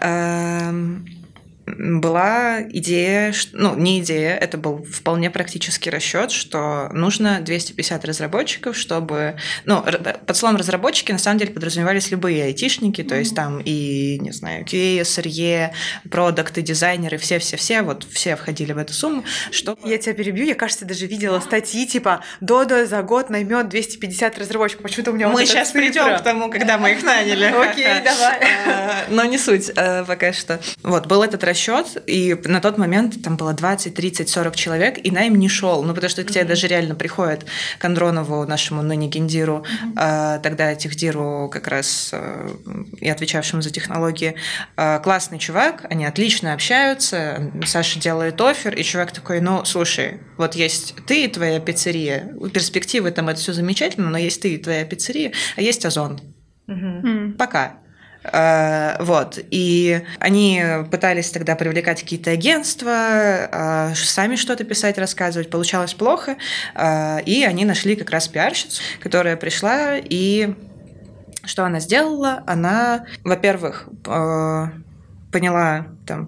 Была идея, ну, не идея, это был вполне практический расчет, что нужно двести пятьдесят разработчиков, чтобы... Ну, под словом разработчики на самом деле подразумевались любые айтишники, то есть там и, не знаю, кью эй, эс эр и, продакты, дизайнеры, все-все-все, вот все входили в эту сумму. Что... Я тебя перебью, я, кажется, даже видела статьи типа «Дода за год наймет двести пятьдесят разработчиков». Почему-то у меня Мы вот сейчас придем к тому, когда мы их наняли. Окей, давай. Но не суть пока что. Вот, был этот расчет, и на тот момент там было двадцать, тридцать, сорок человек, и найм не шел. Ну, потому что к тебе mm-hmm. даже реально приходят к Андронову, нашему ныне гендиру, mm-hmm. э, тогда техдиру как раз э, и отвечавшему за технологии. Э, классный чувак, они отлично общаются, Саша делает оффер, и чувак такой: ну, слушай, вот есть ты и твоя пиццерия, перспективы там это все замечательно, но есть ты и твоя пиццерия, а есть Озон. Mm-hmm. Пока. Вот. И они пытались тогда привлекать какие-то агентства, сами что-то писать, рассказывать. Получалось плохо. И они нашли как раз пиарщицу, которая пришла, и что она сделала? Она, во-первых, поняла там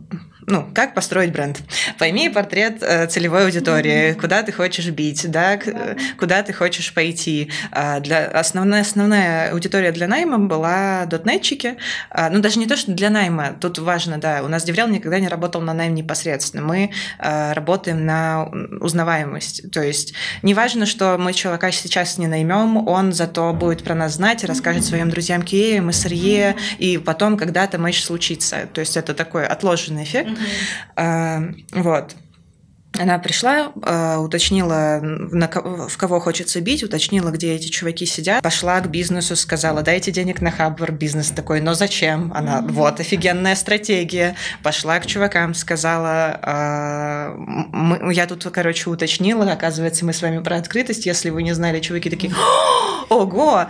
ну, как построить бренд? Пойми портрет целевой аудитории, куда ты хочешь бить, да, куда ты хочешь пойти. Для, основная, основная аудитория для найма была дотнетчики. Ну, даже не то, что для найма. Тут важно, да, у нас Деврел никогда не работал на найм непосредственно. Мы работаем на узнаваемость. То есть неважно, что мы человека сейчас не наймем, он зато будет про нас знать и расскажет своим друзьям Киеве, мы сырье, и потом когда-то матч случится. То есть это такой отложенный эффект. Mm-hmm. Вот. Она пришла, уточнила, в кого хочется бить, уточнила, где эти чуваки сидят, пошла к бизнесу, сказала, дайте денег на Хабр. Бизнес такой, но зачем? Она, вот, офигенная стратегия. Пошла к чувакам, сказала, я тут, короче, уточнила, оказывается, мы с вами про открытость, если вы не знали, чуваки такие, ого!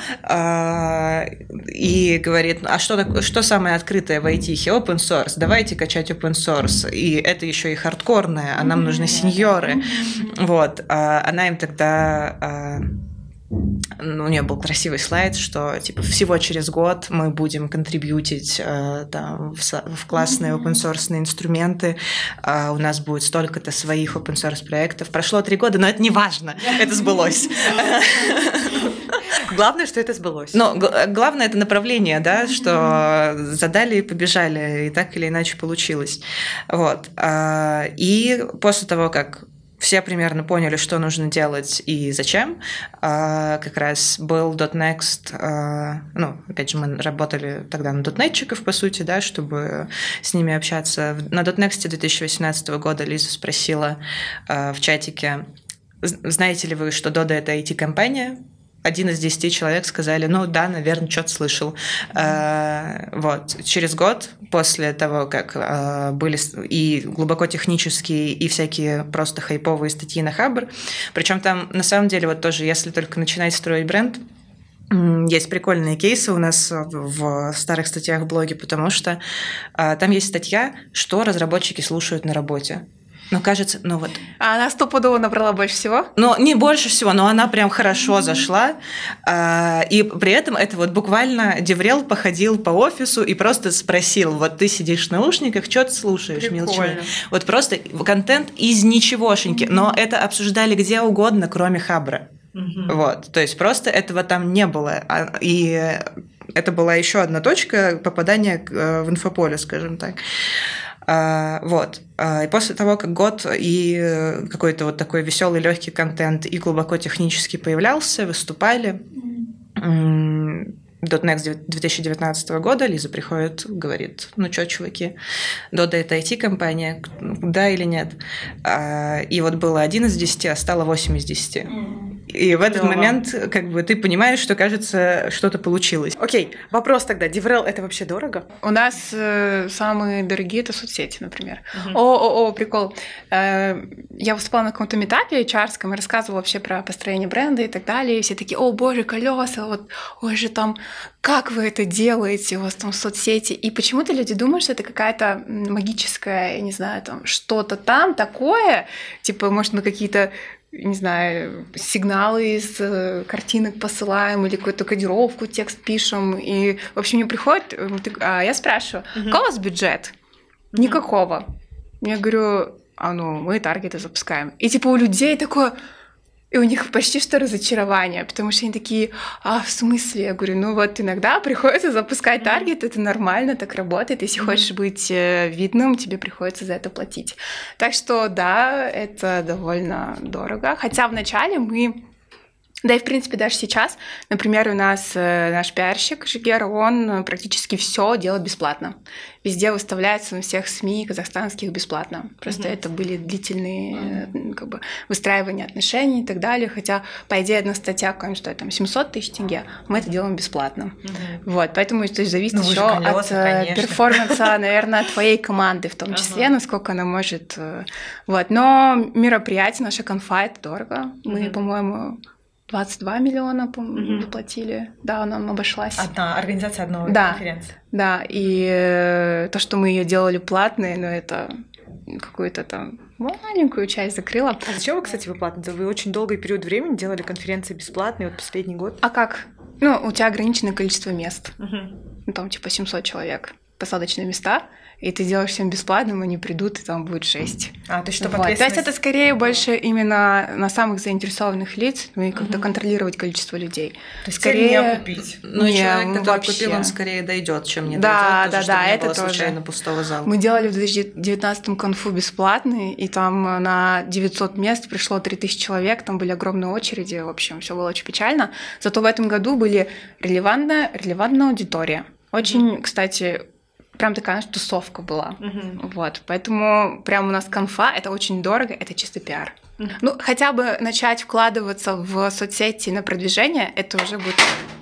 И говорит, а что, что самое открытое в айтихе? Open source. Давайте качать open source. И это еще и хардкорное, а нам нужны сеньоры. Вот. Она им тогда... Ну, у нее был красивый слайд, что типа всего через год мы будем контрибьютить там, в, в классные open-source инструменты, у нас будет столько-то своих open-source проектов. Прошло три года, но это не важно, это сбылось. Главное, что это сбылось. Но главное это направление, да, что задали и побежали, и так или иначе получилось. Вот. И после того, как все примерно поняли, что нужно делать и зачем, как раз был .next, ну, опять же, мы работали тогда на дотнетчиков, по сути, да, чтобы с ними общаться. На .next две тысячи восемнадцатого года Лиза спросила в чатике, знаете ли вы, что Dodo — это ай ти-компания? Один из десяти человек сказали, ну да, наверное, что-то слышал. Mm-hmm. Вот. Через год после того, как были и глубоко технические, и всякие просто хайповые статьи на Хабр, причем там на самом деле вот тоже, если только начинать строить бренд, есть прикольные кейсы у нас в старых статьях в блоге, потому что там есть статья, что разработчики слушают на работе. Ну, кажется, ну вот. А она стопудово набрала больше всего? Ну, не больше всего, но она прям хорошо mm-hmm. зашла. И при этом это вот буквально Деврел походил по офису и просто спросил, вот ты сидишь в наушниках, что ты слушаешь, милочка? Вот просто контент из ничегошеньки. Mm-hmm. Но это обсуждали где угодно, кроме Хабра. Mm-hmm. Вот. То есть просто этого там не было. И это была еще одна точка попадания в инфополе, скажем так. Uh, вот. Uh, и после того, как год и какой-то вот такой веселый, легкий контент и глубоко технически появлялся, выступали. Mm. .next две тысячи девятнадцатого года Лиза приходит, говорит, ну что, чуваки, Dodo — это ай ти-компания, да или нет? Uh, и вот было один из десяти, а стало восемь из десяти. Mm. И в этот Клево. момент как бы ты понимаешь, что, кажется, что-то получилось. Окей, вопрос тогда. Деврел — это вообще дорого? У нас э, самые дорогие — это соцсети, например. Uh-huh. О-о-о, прикол. Э, я выступала на каком-то метапе эйч ар-ском и рассказывала вообще про построение бренда и так далее. И все такие, о, боже, колеса, вот, ой же там, как вы это делаете, у вас там соцсети. И почему-то люди думают, что это какая-то магическая, я не знаю, там что-то там такое, типа, может, мы какие-то, не знаю, сигналы из картинок посылаем или какую-то кодировку, текст пишем. И, в общем, мне приходит, а я спрашиваю, uh-huh. какой у вас бюджет? Uh-huh. Никакого. Я говорю, а ну, мы таргеты запускаем. И типа у людей такое... И у них почти что разочарование, потому что они такие, а, в смысле? Я говорю, ну вот иногда приходится запускать таргет, это нормально, так работает. Если mm-hmm. хочешь быть видным, тебе приходится за это платить. Так что да, это довольно дорого. Хотя вначале мы... Да и, в принципе, даже сейчас, например, у нас наш пиарщик Жигер, он практически все делает бесплатно. Везде выставляется на всех СМИ казахстанских бесплатно. Просто mm-hmm. это были длительные mm-hmm. как бы, выстраивания отношений и так далее. Хотя, по идее, одна статья, конечно, стоит там семьсот тысяч тенге, мы это делаем бесплатно. Mm-hmm. Вот, поэтому то есть, зависит ну, еще колеса, от конечно. перформанса, наверное, твоей команды в том числе, uh-huh. насколько она может. Вот. Но мероприятие, наша конфа, это дорого. Мы, mm-hmm. по-моему... двадцать два миллиона, по-моему, заплатили. Mm-hmm. Да, нам обошлась. Одна организация одной да, конференции. Да, и э, то, что мы ее делали платной, но это какую-то там маленькую часть закрыла. А зачем вы, кстати, вы платные? Вы очень долгий период времени делали конференции бесплатные, вот последний год. А как? Ну, у тебя ограниченное количество мест. Mm-hmm. Ну, там типа семьсот человек. посадочные места, и ты делаешь всем бесплатным, они придут, и там будет шесть. А, то есть что, Вот. То есть это скорее больше именно на самых заинтересованных лиц, ну и как-то угу. контролировать количество людей. То есть скорее не окупить. Ну, не, человек, который вообще. Купил, он скорее дойдет, чем не да, дойдет. Да, тоже, да, да, не это было тоже. Случайно пустого зала. Мы делали в две тысячи девятнадцатом конфу бесплатный, и там на девятьсот мест пришло три тысячи человек, там были огромные очереди, в общем, все было очень печально. Зато в этом году были релевантная, релевантная аудитория. Очень, mm-hmm. кстати, прям такая наша тусовка была. Mm-hmm. Вот. Поэтому прям у нас конфа, это очень дорого, это чисто пиар. Mm-hmm. Ну, хотя бы начать вкладываться в соцсети на продвижение, это уже будет...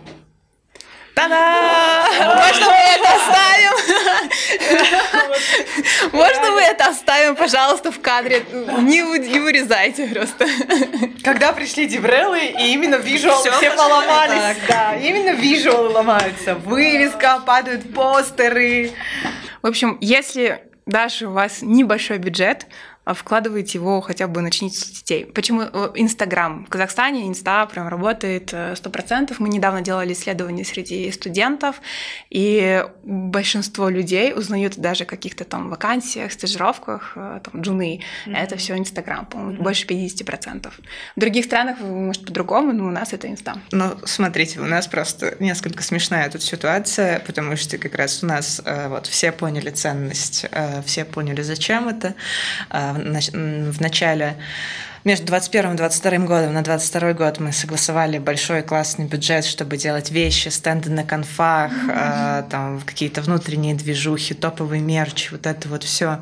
Та-да! Можно мы это оставим? Можно мы это оставим, пожалуйста, в кадре? Не вырезайте просто. Когда пришли деврелы, и именно визуалы все поломались. Да, именно визуалы ломаются. Вывеска, падают постеры. В общем, если даже у вас небольшой бюджет, вкладывайте его, хотя бы начните с соцсетей. Почему Инстаграм? В Казахстане Инста прям работает сто процентов. Мы недавно делали исследования среди студентов, и большинство людей узнают даже о каких-то там вакансиях, стажировках, там, джуны. Mm-hmm. Это все Инстаграм, по-моему, mm-hmm. больше пятьдесят процентов. В других странах, может, по-другому, но у нас это Инста. Ну, смотрите, у нас просто несколько смешная тут ситуация, потому что как раз у нас вот все поняли ценность, все поняли, зачем это. В начале, между двадцать первым и двадцать вторым годом, на двадцать второй год мы согласовали большой классный бюджет, чтобы делать вещи, стенды на конфах, mm-hmm. там какие-то внутренние движухи, топовый мерч, вот это вот все.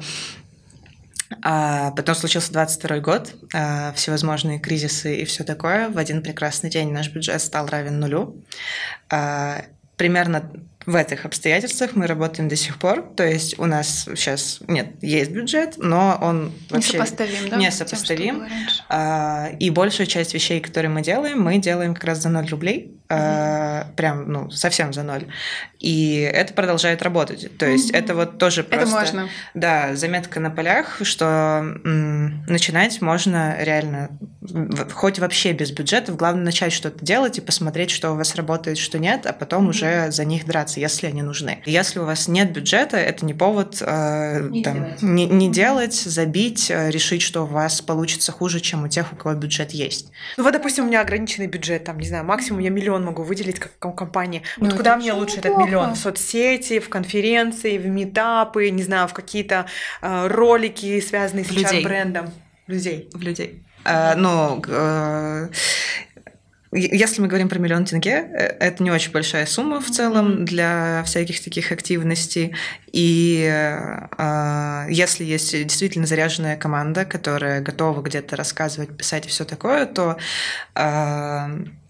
А потом случился двадцать второй год, всевозможные кризисы и все такое. В один прекрасный день наш бюджет стал равен нулю. Примерно в этих обстоятельствах мы работаем до сих пор. То есть у нас сейчас нет, есть бюджет, но он вообще несопоставим, да, несопоставим. Тем, и большую часть вещей, которые мы делаем, мы делаем как раз за ноль рублей. Mm-hmm. Прям, ну, совсем за ноль. И это продолжает работать. То есть mm-hmm. это вот тоже просто... Это можно. Да, заметка на полях, что м, начинать можно реально хоть вообще без бюджетов. Главное начать что-то делать и посмотреть, что у вас работает, что нет, а потом mm-hmm. уже за них драться, если они нужны. Если у вас нет бюджета, это не повод э, не, там, делать. Не, не mm-hmm. делать, забить, решить, что у вас получится хуже, чем у тех, у кого бюджет есть. Ну вот, допустим, у меня ограниченный бюджет, там, не знаю, максимум я миллион могу выделить как компании. Вот ну, куда мне лучше этот миллион? В соцсети, в конференции, в митапы, не знаю, в какие-то э, ролики, связанные с эйч ар-брендом. Людей. В людей. А, ну, э, если мы говорим про миллион тенге, это не очень большая сумма в целом для всяких таких активностей. И э, если есть действительно заряженная команда, которая готова где-то рассказывать, писать и все такое, то э,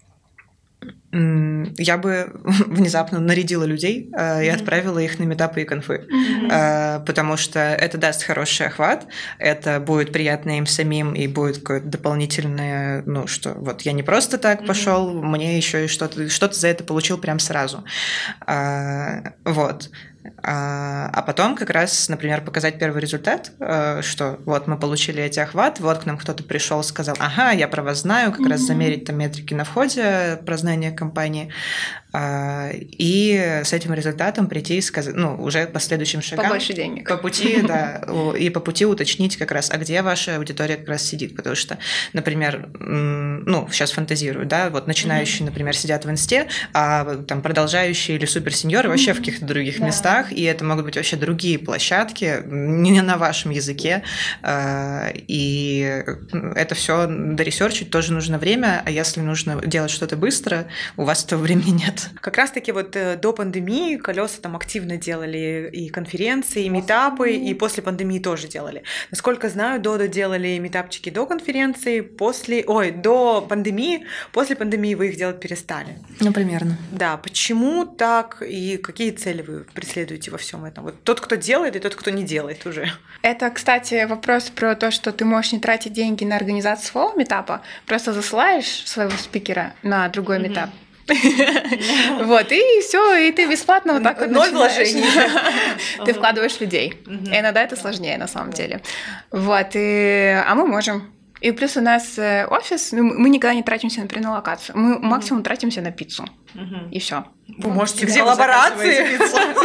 я бы внезапно нарядила людей э, mm-hmm. и отправила их на митапы и конфы, mm-hmm. э, потому что это даст хороший охват, это будет приятно им самим и будет какое-то дополнительное, ну что, вот я не просто так mm-hmm. пошел, мне еще и что-то, что-то за это получил прям сразу, э, вот. А потом как раз, например, показать первый результат, что вот мы получили эти охваты, вот к нам кто-то пришел, сказал, ага, я про вас знаю, как mm-hmm. раз замерить там метрики на входе, про знание компании, и с этим результатом прийти и сказать, ну, уже по следующим шагам. Побольше денег. По пути, да, и по пути уточнить как раз, а где ваша аудитория как раз сидит, потому что, например, ну, сейчас фантазирую, да, вот начинающие, mm-hmm. например, сидят в инсте, а там продолжающие или суперсеньоры mm-hmm. вообще в каких-то других да. местах, и это могут быть вообще другие площадки, не на вашем языке, и это все доресерчить тоже нужно время, а если нужно делать что-то быстро, у вас этого времени нет. Как раз-таки вот до пандемии колеса там активно делали и конференции, и митапы, и после пандемии тоже делали. Насколько знаю, Додо делали митапчики до конференции, после, ой, до пандемии, после пандемии вы их делать перестали. Ну, примерно. Да, почему так и какие цели вы преследуете во всем этом? Вот тот, кто делает, и тот, кто не делает уже. Это, кстати, вопрос про то, что ты можешь не тратить деньги на организацию своего митапа, просто засылаешь своего спикера на другой mm-hmm. митап. Вот, и все, и ты бесплатно вот так вот ноль вложений. Ты вкладываешь людей. И иногда это сложнее, на самом деле. Вот, и... а мы можем. И плюс у нас офис, мы никогда не тратимся, например, на локацию. Мы максимум тратимся на пиццу. И все. Вы можете где коллаборации.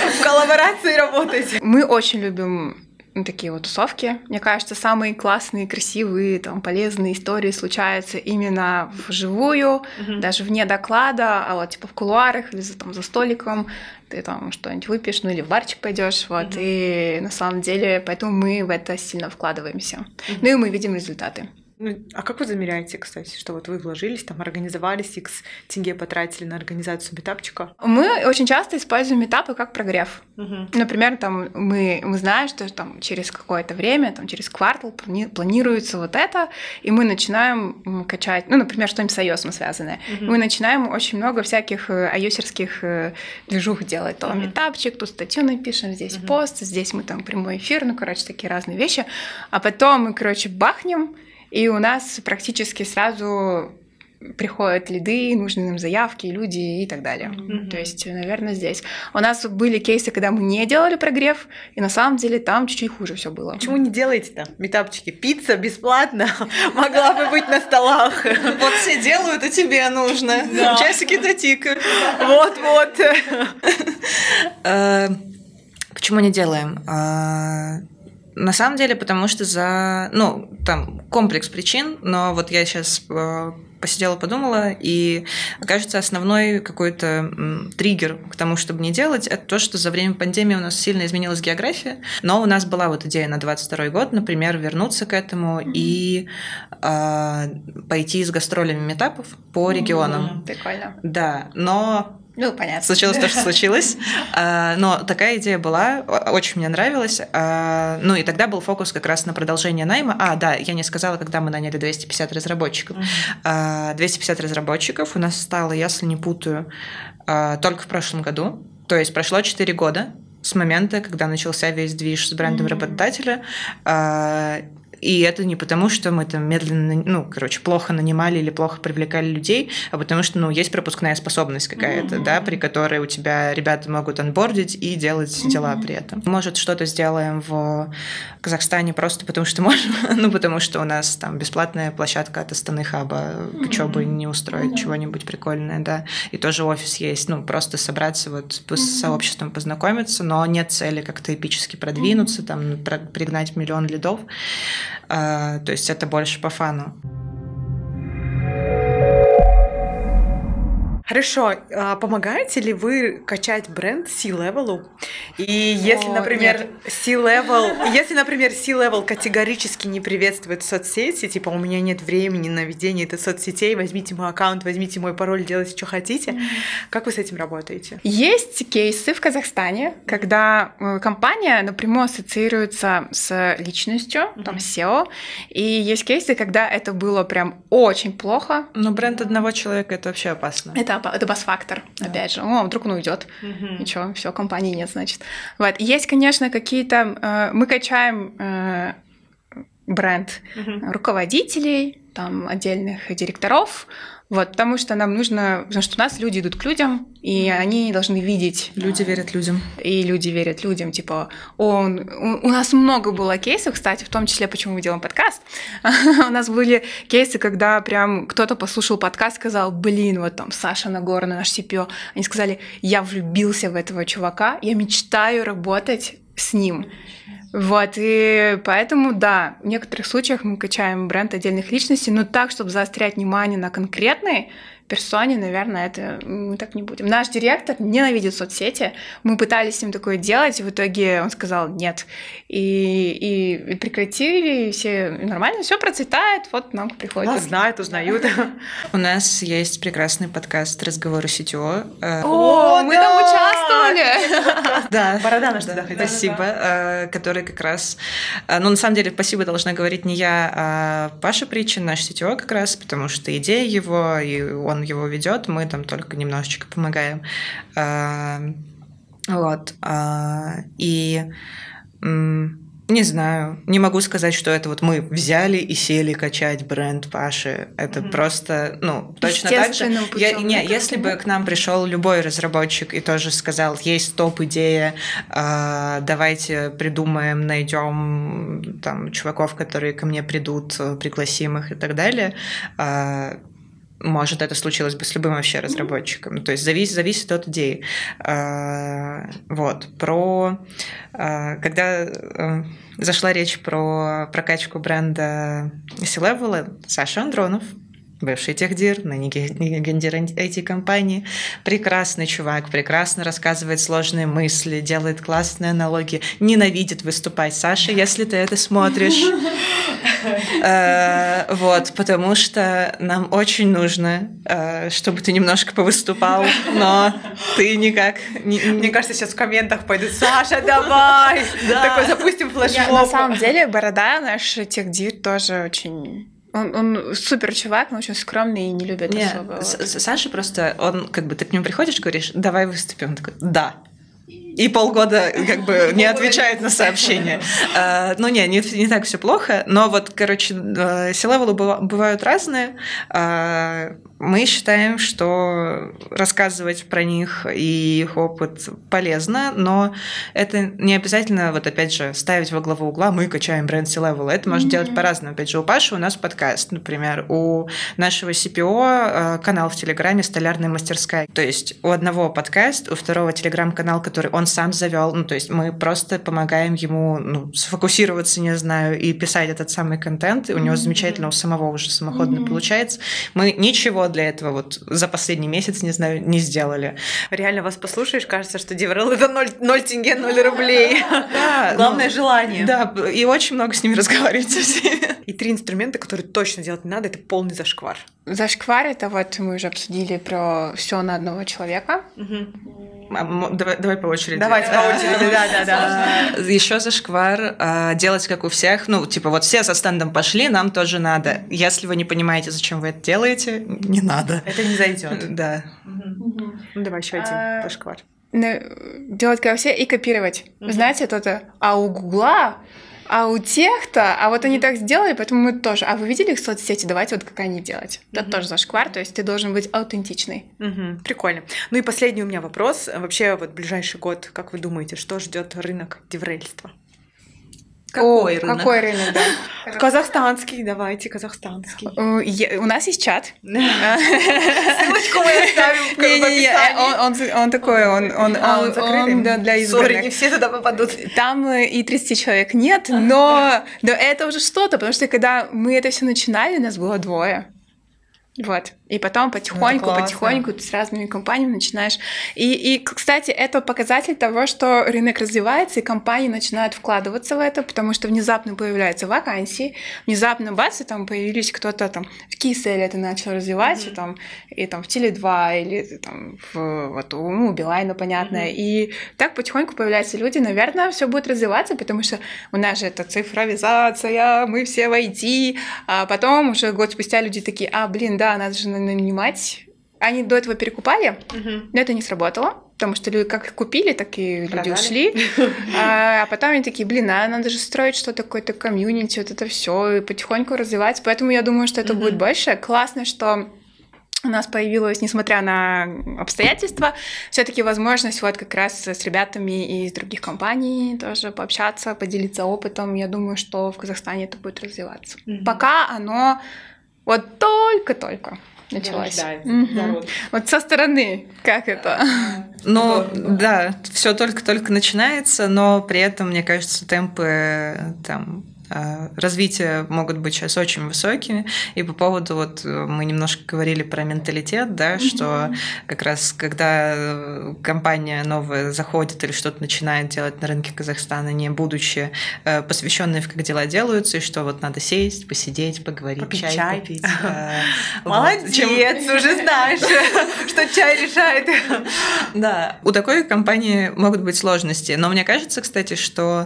в коллаборации работать. Мы очень любим такие вот тусовки. Мне кажется, самые классные, красивые, там, полезные истории случаются именно вживую, mm-hmm. даже вне доклада, а вот типа в кулуарах или за, там, за столиком ты там что-нибудь выпьешь, ну или в барчик пойдешь, вот, mm-hmm. и на самом деле поэтому мы в это сильно вкладываемся. Mm-hmm. Ну и мы видим результаты. Ну, а как вы замеряете, кстати, что вот вы вложились, там, организовались, икс тенге потратили на организацию метапчика? Мы очень часто используем метапы как прогрев. Угу. Например, там, мы, мы знаем, что там, через какое-то время, там, через квартал планируется вот это, и мы начинаем качать, ну, например, что-нибудь с iOS связанное. Угу. Мы начинаем очень много всяких iOS-ерских движух делать. То угу. метапчик, тут статью напишем, здесь угу. пост, здесь мы там прямой эфир, ну, короче, такие разные вещи. А потом мы, короче, бахнем, и у нас практически сразу приходят лиды, нужны нам заявки, люди и так далее. Mm-hmm. То есть, наверное, здесь. У нас были кейсы, когда мы не делали прогрев, и на самом деле там чуть-чуть хуже все было. Почему не делаете-то метапчики? Пицца бесплатно могла бы быть на столах. Вот все делают, и тебе нужно. Часики-то тикают. Вот-вот. Почему не делаем? На самом деле, потому что за, ну, там комплекс причин, но вот я сейчас э, посидела, подумала, и, кажется, основной какой-то м, триггер к тому, чтобы не делать, это то, что за время пандемии у нас сильно изменилась география, но у нас была вот идея на двадцать второй год, например, вернуться к этому mm-hmm. и э, пойти с гастролями метапов по регионам. Mm-hmm. Прикольно. Да, но... Ну, понятно. Случилось то, что случилось. Но такая идея была, очень мне нравилась. Ну, и тогда был фокус как раз на продолжение найма. А, да, я не сказала, когда мы наняли двести пятьдесят разработчиков. двести пятьдесят разработчиков у нас стало, если не путаю, только в прошлом году. То есть прошло четыре года с момента, когда начался весь движ с брендом mm-hmm. работодателя. И это не потому, что мы там медленно, ну, короче, плохо нанимали или плохо привлекали людей, а потому что, ну, есть пропускная способность какая-то, mm-hmm. да, при которой у тебя ребята могут онбордить и делать mm-hmm. дела при этом. Может, что-то сделаем в Казахстане просто потому, что можем, ну, потому что у нас там бесплатная площадка от Астаны Хаба, mm-hmm. почему бы не устроить mm-hmm. чего-нибудь прикольное, да, и тоже офис есть, ну, просто собраться вот с mm-hmm. сообществом, познакомиться, но нет цели как-то эпически продвинуться, mm-hmm. там, пригнать миллион лидов. Uh, то есть это больше по фану. Хорошо. А помогаете ли вы качать бренд C-level? И если, О, например, C-level, если, например, C-level категорически не приветствует соцсети, типа у меня нет времени на ведение этой соцсетей, возьмите мой аккаунт, возьмите мой пароль, делайте, что хотите. Mm-hmm. Как вы с этим работаете? Есть кейсы в Казахстане, когда компания напрямую ассоциируется с личностью, mm-hmm. там, сео, и есть кейсы, когда это было прям очень плохо. Но бренд одного человека — это вообще опасно. Это Это бас-фактор, да. Опять же. О, вдруг он уйдет. Угу. Ничего, все, компании нет, значит. Вот. Есть, конечно, какие-то... Э, мы качаем э, бренд угу. руководителей, там, отдельных директоров, вот, потому что нам нужно... Потому что у нас люди идут к людям, и они должны видеть... Люди верят людям. И люди верят людям. Типа, он... У, у нас много было кейсов, кстати, в том числе, почему мы делаем подкаст. У нас были кейсы, когда прям кто-то послушал подкаст, сказал, блин, вот там Саша Нагорный, наш си пи о. Они сказали, я влюбился в этого чувака, я мечтаю работать с ним. Вот, и поэтому, да, в некоторых случаях мы качаем бренд отдельных личностей, но так, чтобы заострять внимание на конкретной персоне, наверное, это мы так не будем. Наш директор ненавидит соцсети. Мы пытались с ним такое делать, и в итоге он сказал нет. И, и, и прекратили, и все нормально, все процветает, вот нам приходит. Нас знают, узнают. У нас есть прекрасный подкаст «Разговоры си ти о». О, мы там участвовали! Да. Борода наш туда ходила. Спасибо. Который как раз... Ну, на самом деле, спасибо должна говорить не я, а Паша Причин, наш си ти о как раз, потому что идея его, и он его ведет, мы там только немножечко помогаем. Вот. И не знаю, не могу сказать, что это вот мы взяли и сели качать бренд Паши. Это mm-hmm. просто, ну, точно так же. Я, не, если бы к нам пришел любой разработчик и тоже сказал, есть топ-идея, давайте придумаем, найдем там чуваков, которые ко мне придут, пригласим их и так далее, может, это случилось бы с любым вообще разработчиком. Ну, то есть зависит, зависит от идеи. Вот. Про... Когда зашла речь про прокачку бренда C-Level, Саша Андронов, бывший техдир, ныне гендир ай ти-компании. Прекрасный чувак, прекрасно рассказывает сложные мысли, делает классные аналогии, ненавидит выступать. Саша, если ты это смотришь, вот, потому что нам очень нужно, чтобы ты немножко повыступал, но ты никак... Мне кажется, сейчас в комментах пойдут: Саша, давай! Такой запустим флешмоб. На самом деле, Борода, наш техдир, тоже очень... Он, он супер чувак, но очень скромный и не любит не, особо. Саша просто, он как бы, ты к нему приходишь, говоришь: давай выступим. Он такой: да. И полгода как бы не отвечает на сообщения. Uh, ну, не, не, не так все плохо, но вот, короче, C-левелы бывают разные. Uh, мы считаем, что рассказывать про них и их опыт полезно, но это не обязательно, вот опять же, ставить во главу угла: мы качаем бренд C-level. Это можно mm-hmm. делать по-разному. Опять же, у Паши у нас подкаст, например, у нашего си пи о канал в Телеграме «Столярная мастерская». То есть у одного подкаст, у второго Телеграм-канал, который он сам завел. Ну, то есть мы просто помогаем ему, ну, сфокусироваться, не знаю, и писать этот самый контент. И у него mm-hmm. замечательно, у самого уже самоходно mm-hmm. получается. Мы ничего для этого вот за последний месяц, не знаю, не сделали. Реально вас послушаешь, кажется, что DevRel — это ноль тенге, ноль рублей. Да, главное ну, желание. Да, и очень много с ними разговаривать со всеми. И три инструмента, которые точно делать не надо, это полный зашквар. Зашквар — это вот мы уже обсудили про все на одного человека. Угу. Давай, давай по очереди. Давайте по очереди, да, да, да. Еще зашквар делать как у всех. Ну, типа, вот все со стендом пошли, нам тоже надо. Если вы не понимаете, зачем вы это делаете, не надо. Это не зайдет. Да. Ну, давай еще один зашквар. Делать как все и копировать. Вы знаете, это а у Гугла, а у тех-то, а вот они так сделали, поэтому мы тоже. А вы видели их в соцсети? Давайте вот как они делать. Это mm-hmm. тоже зашквар, то есть ты должен быть аутентичный. Mm-hmm. Прикольно. Ну и последний у меня вопрос. Вообще вот ближайший год, как вы думаете, что ждет рынок деврельства? Какой О, рынок? Какой рынок, да. Казахстанский, давайте, казахстанский. У нас есть чат. Ссылочку мы оставим в описании. Он такой, он для избранных. Сори, не все туда попадут. Там и тридцати человек нет, но это уже что-то, потому что когда мы это все начинали, нас было двое. Вот. И потом потихоньку, ну, потихоньку ты с разными компаниями начинаешь. И, и, кстати, это показатель того, что рынок развивается, и компании начинают вкладываться в это, потому что внезапно появляются вакансии, внезапно, бац, и там появились кто-то там в Киселе это начал развивать, mm-hmm. и, там, и там в Теле два, или там в вот, ну, Билайну, понятно. Mm-hmm. И так потихоньку появляются люди. Наверное, все будет развиваться, потому что у нас же это цифровизация, мы все в ай ти, а потом уже год спустя люди такие: а, блин, да, надо же нанимать. Они до этого перекупали, uh-huh. но это не сработало, потому что люди как купили, так и Продали. Люди ушли. А, а потом они такие: блин, а надо же строить что-то, какое-то комьюнити, вот это все и потихоньку развивать. Поэтому я думаю, что это uh-huh. будет больше. Классно, что у нас появилась, несмотря на обстоятельства, все-таки возможность вот как раз с ребятами из других компаний тоже пообщаться, поделиться опытом. Я думаю, что в Казахстане это будет развиваться. Uh-huh. Пока оно вот только-только началось. Угу. Вот со стороны, как это? Ну, да, все только-только начинается, но при этом, мне кажется, темпы там развития могут быть сейчас очень высокими. И по поводу, вот мы немножко говорили про менталитет, да, mm-hmm. что как раз когда компания новая заходит или что-то начинает делать на рынке Казахстана, не будучи посвященной в как дела делаются, и что вот надо сесть, посидеть, поговорить, попить чай, чай попить. Молодец, уже знаешь, что чай решает. Да, у такой компании могут быть сложности. Но мне кажется, кстати, что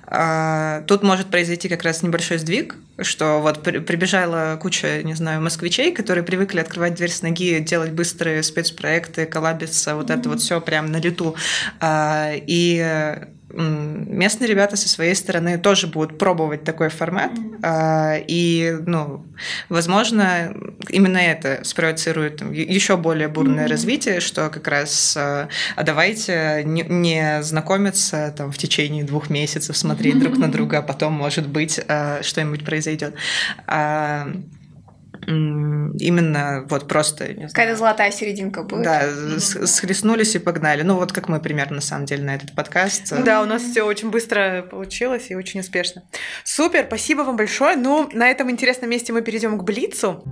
тут может произойти как раз небольшой сдвиг, что вот прибежала куча, не знаю, москвичей, которые привыкли открывать дверь с ноги, делать быстрые спецпроекты, коллабиться, вот mm-hmm. это вот все прям на лету. И местные ребята со своей стороны тоже будут пробовать такой формат, mm-hmm. и, ну, возможно, именно это спроецирует там, еще более бурное mm-hmm. развитие, что как раз, а давайте не, не знакомиться там в течение двух месяцев, смотреть mm-hmm. друг на друга, а потом, может быть, что-нибудь произойдет. именно вот просто... Какая-то золотая серединка будет. Да, mm-hmm. схлестнулись и погнали. Ну вот как мы примерно, на самом деле, на этот подкаст. Да, у нас все очень быстро получилось и очень успешно. Супер, спасибо вам большое. Ну, на этом интересном месте мы перейдем к Блицу.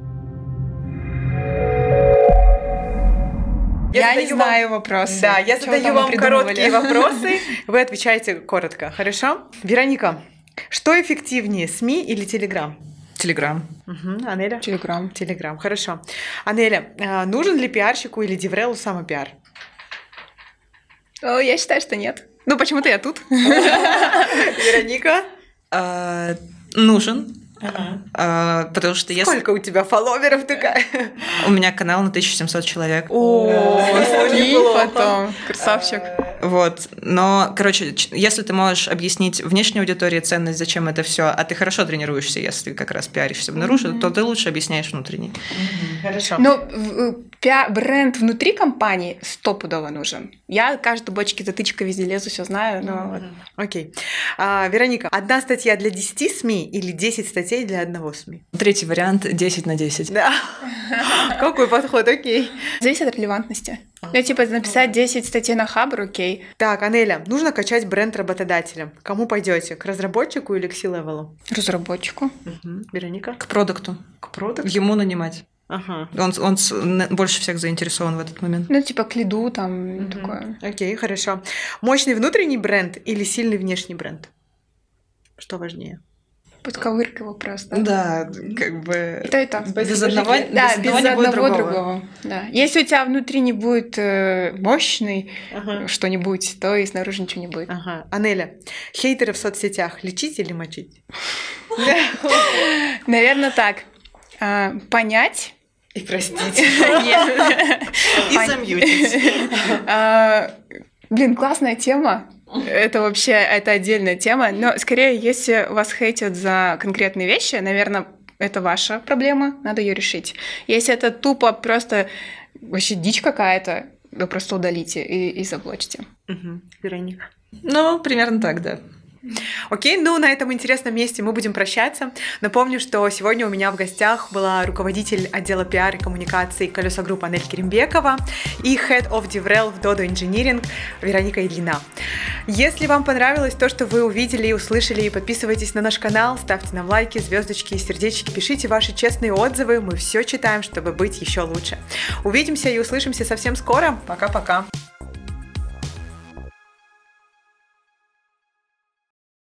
Я, я не знаю вам... вопросы. Да, я Чего задаю вам короткие вопросы, вы отвечаете коротко, хорошо? Вероника, что эффективнее, СМИ или Телеграм? Телеграм. Угу. Анеля? Телеграм. Телеграм, хорошо. Анеля, нужен ли пиарщику или деврелу самопиар? О, я считаю, что нет. Ну, почему-то я тут. Вероника? Нужен. Uh-huh. А, потому что если... Сколько у тебя фолловеров такая? У меня канал на тысяча семьсот человек. О, смотри потом. Красавчик. Вот. Но, короче, если ты можешь объяснить внешней аудитории ценность, зачем это все, а ты хорошо тренируешься, если как раз пиаришься внаружи, mm-hmm. то ты лучше объясняешь внутренний. Mm-hmm. Хорошо. Но бренд внутри компании стопудово нужен. Я каждой бочки затычка везде лезу, все знаю. Но... Mm-hmm. Окей. А, Вероника, одна статья для десяти СМИ или десять статей для одного СМИ? Третий вариант – десять на десять. Да. Какой подход, окей. Зависит от релевантности. Ну, типа, написать десять статей на Хабр, окей. Так, Анеля, нужно качать бренд работодателям. К кому пойдете? К разработчику или к C-левелу? Разработчику. Угу. Вероника? К продукту. К продукту? Ему нанимать. Ага. Он, он больше всех заинтересован в этот момент. Ну, типа, к лиду там угу. такое. Окей, хорошо. Мощный внутренний бренд или сильный внешний бренд? Что важнее? Подковырка вопрос, да? Да, как бы... И то, и то. Без, без одного, да, без без одного, одного другого. другого. Да. Если у тебя внутренний будет э, мощный ага. что-нибудь, то и снаружи ничего не будет. Ага. Анеля, хейтеры в соцсетях лечить или мочить? Наверное, так. Понять. И простить. И замьютить. Блин, классная тема. Это вообще, это отдельная тема. Но скорее, если вас хейтят за конкретные вещи, наверное, это ваша проблема, надо ее решить. Если это тупо просто вообще дичь какая-то, вы просто удалите и, и заблочите. Угу. Вероника? Ну, примерно так, да. Окей, ну на этом интересном месте мы будем прощаться. Напомню, что сегодня у меня в гостях была руководитель отдела пиар и коммуникации Колеса Групп Анель Керимбекова и Head of DevRel в Dodo Engineering Вероника Ильина. Если вам понравилось то, что вы увидели и услышали, подписывайтесь на наш канал, ставьте нам лайки, звездочки, сердечки, пишите ваши честные отзывы, мы все читаем, чтобы быть еще лучше. Увидимся и услышимся совсем скоро. Пока-пока.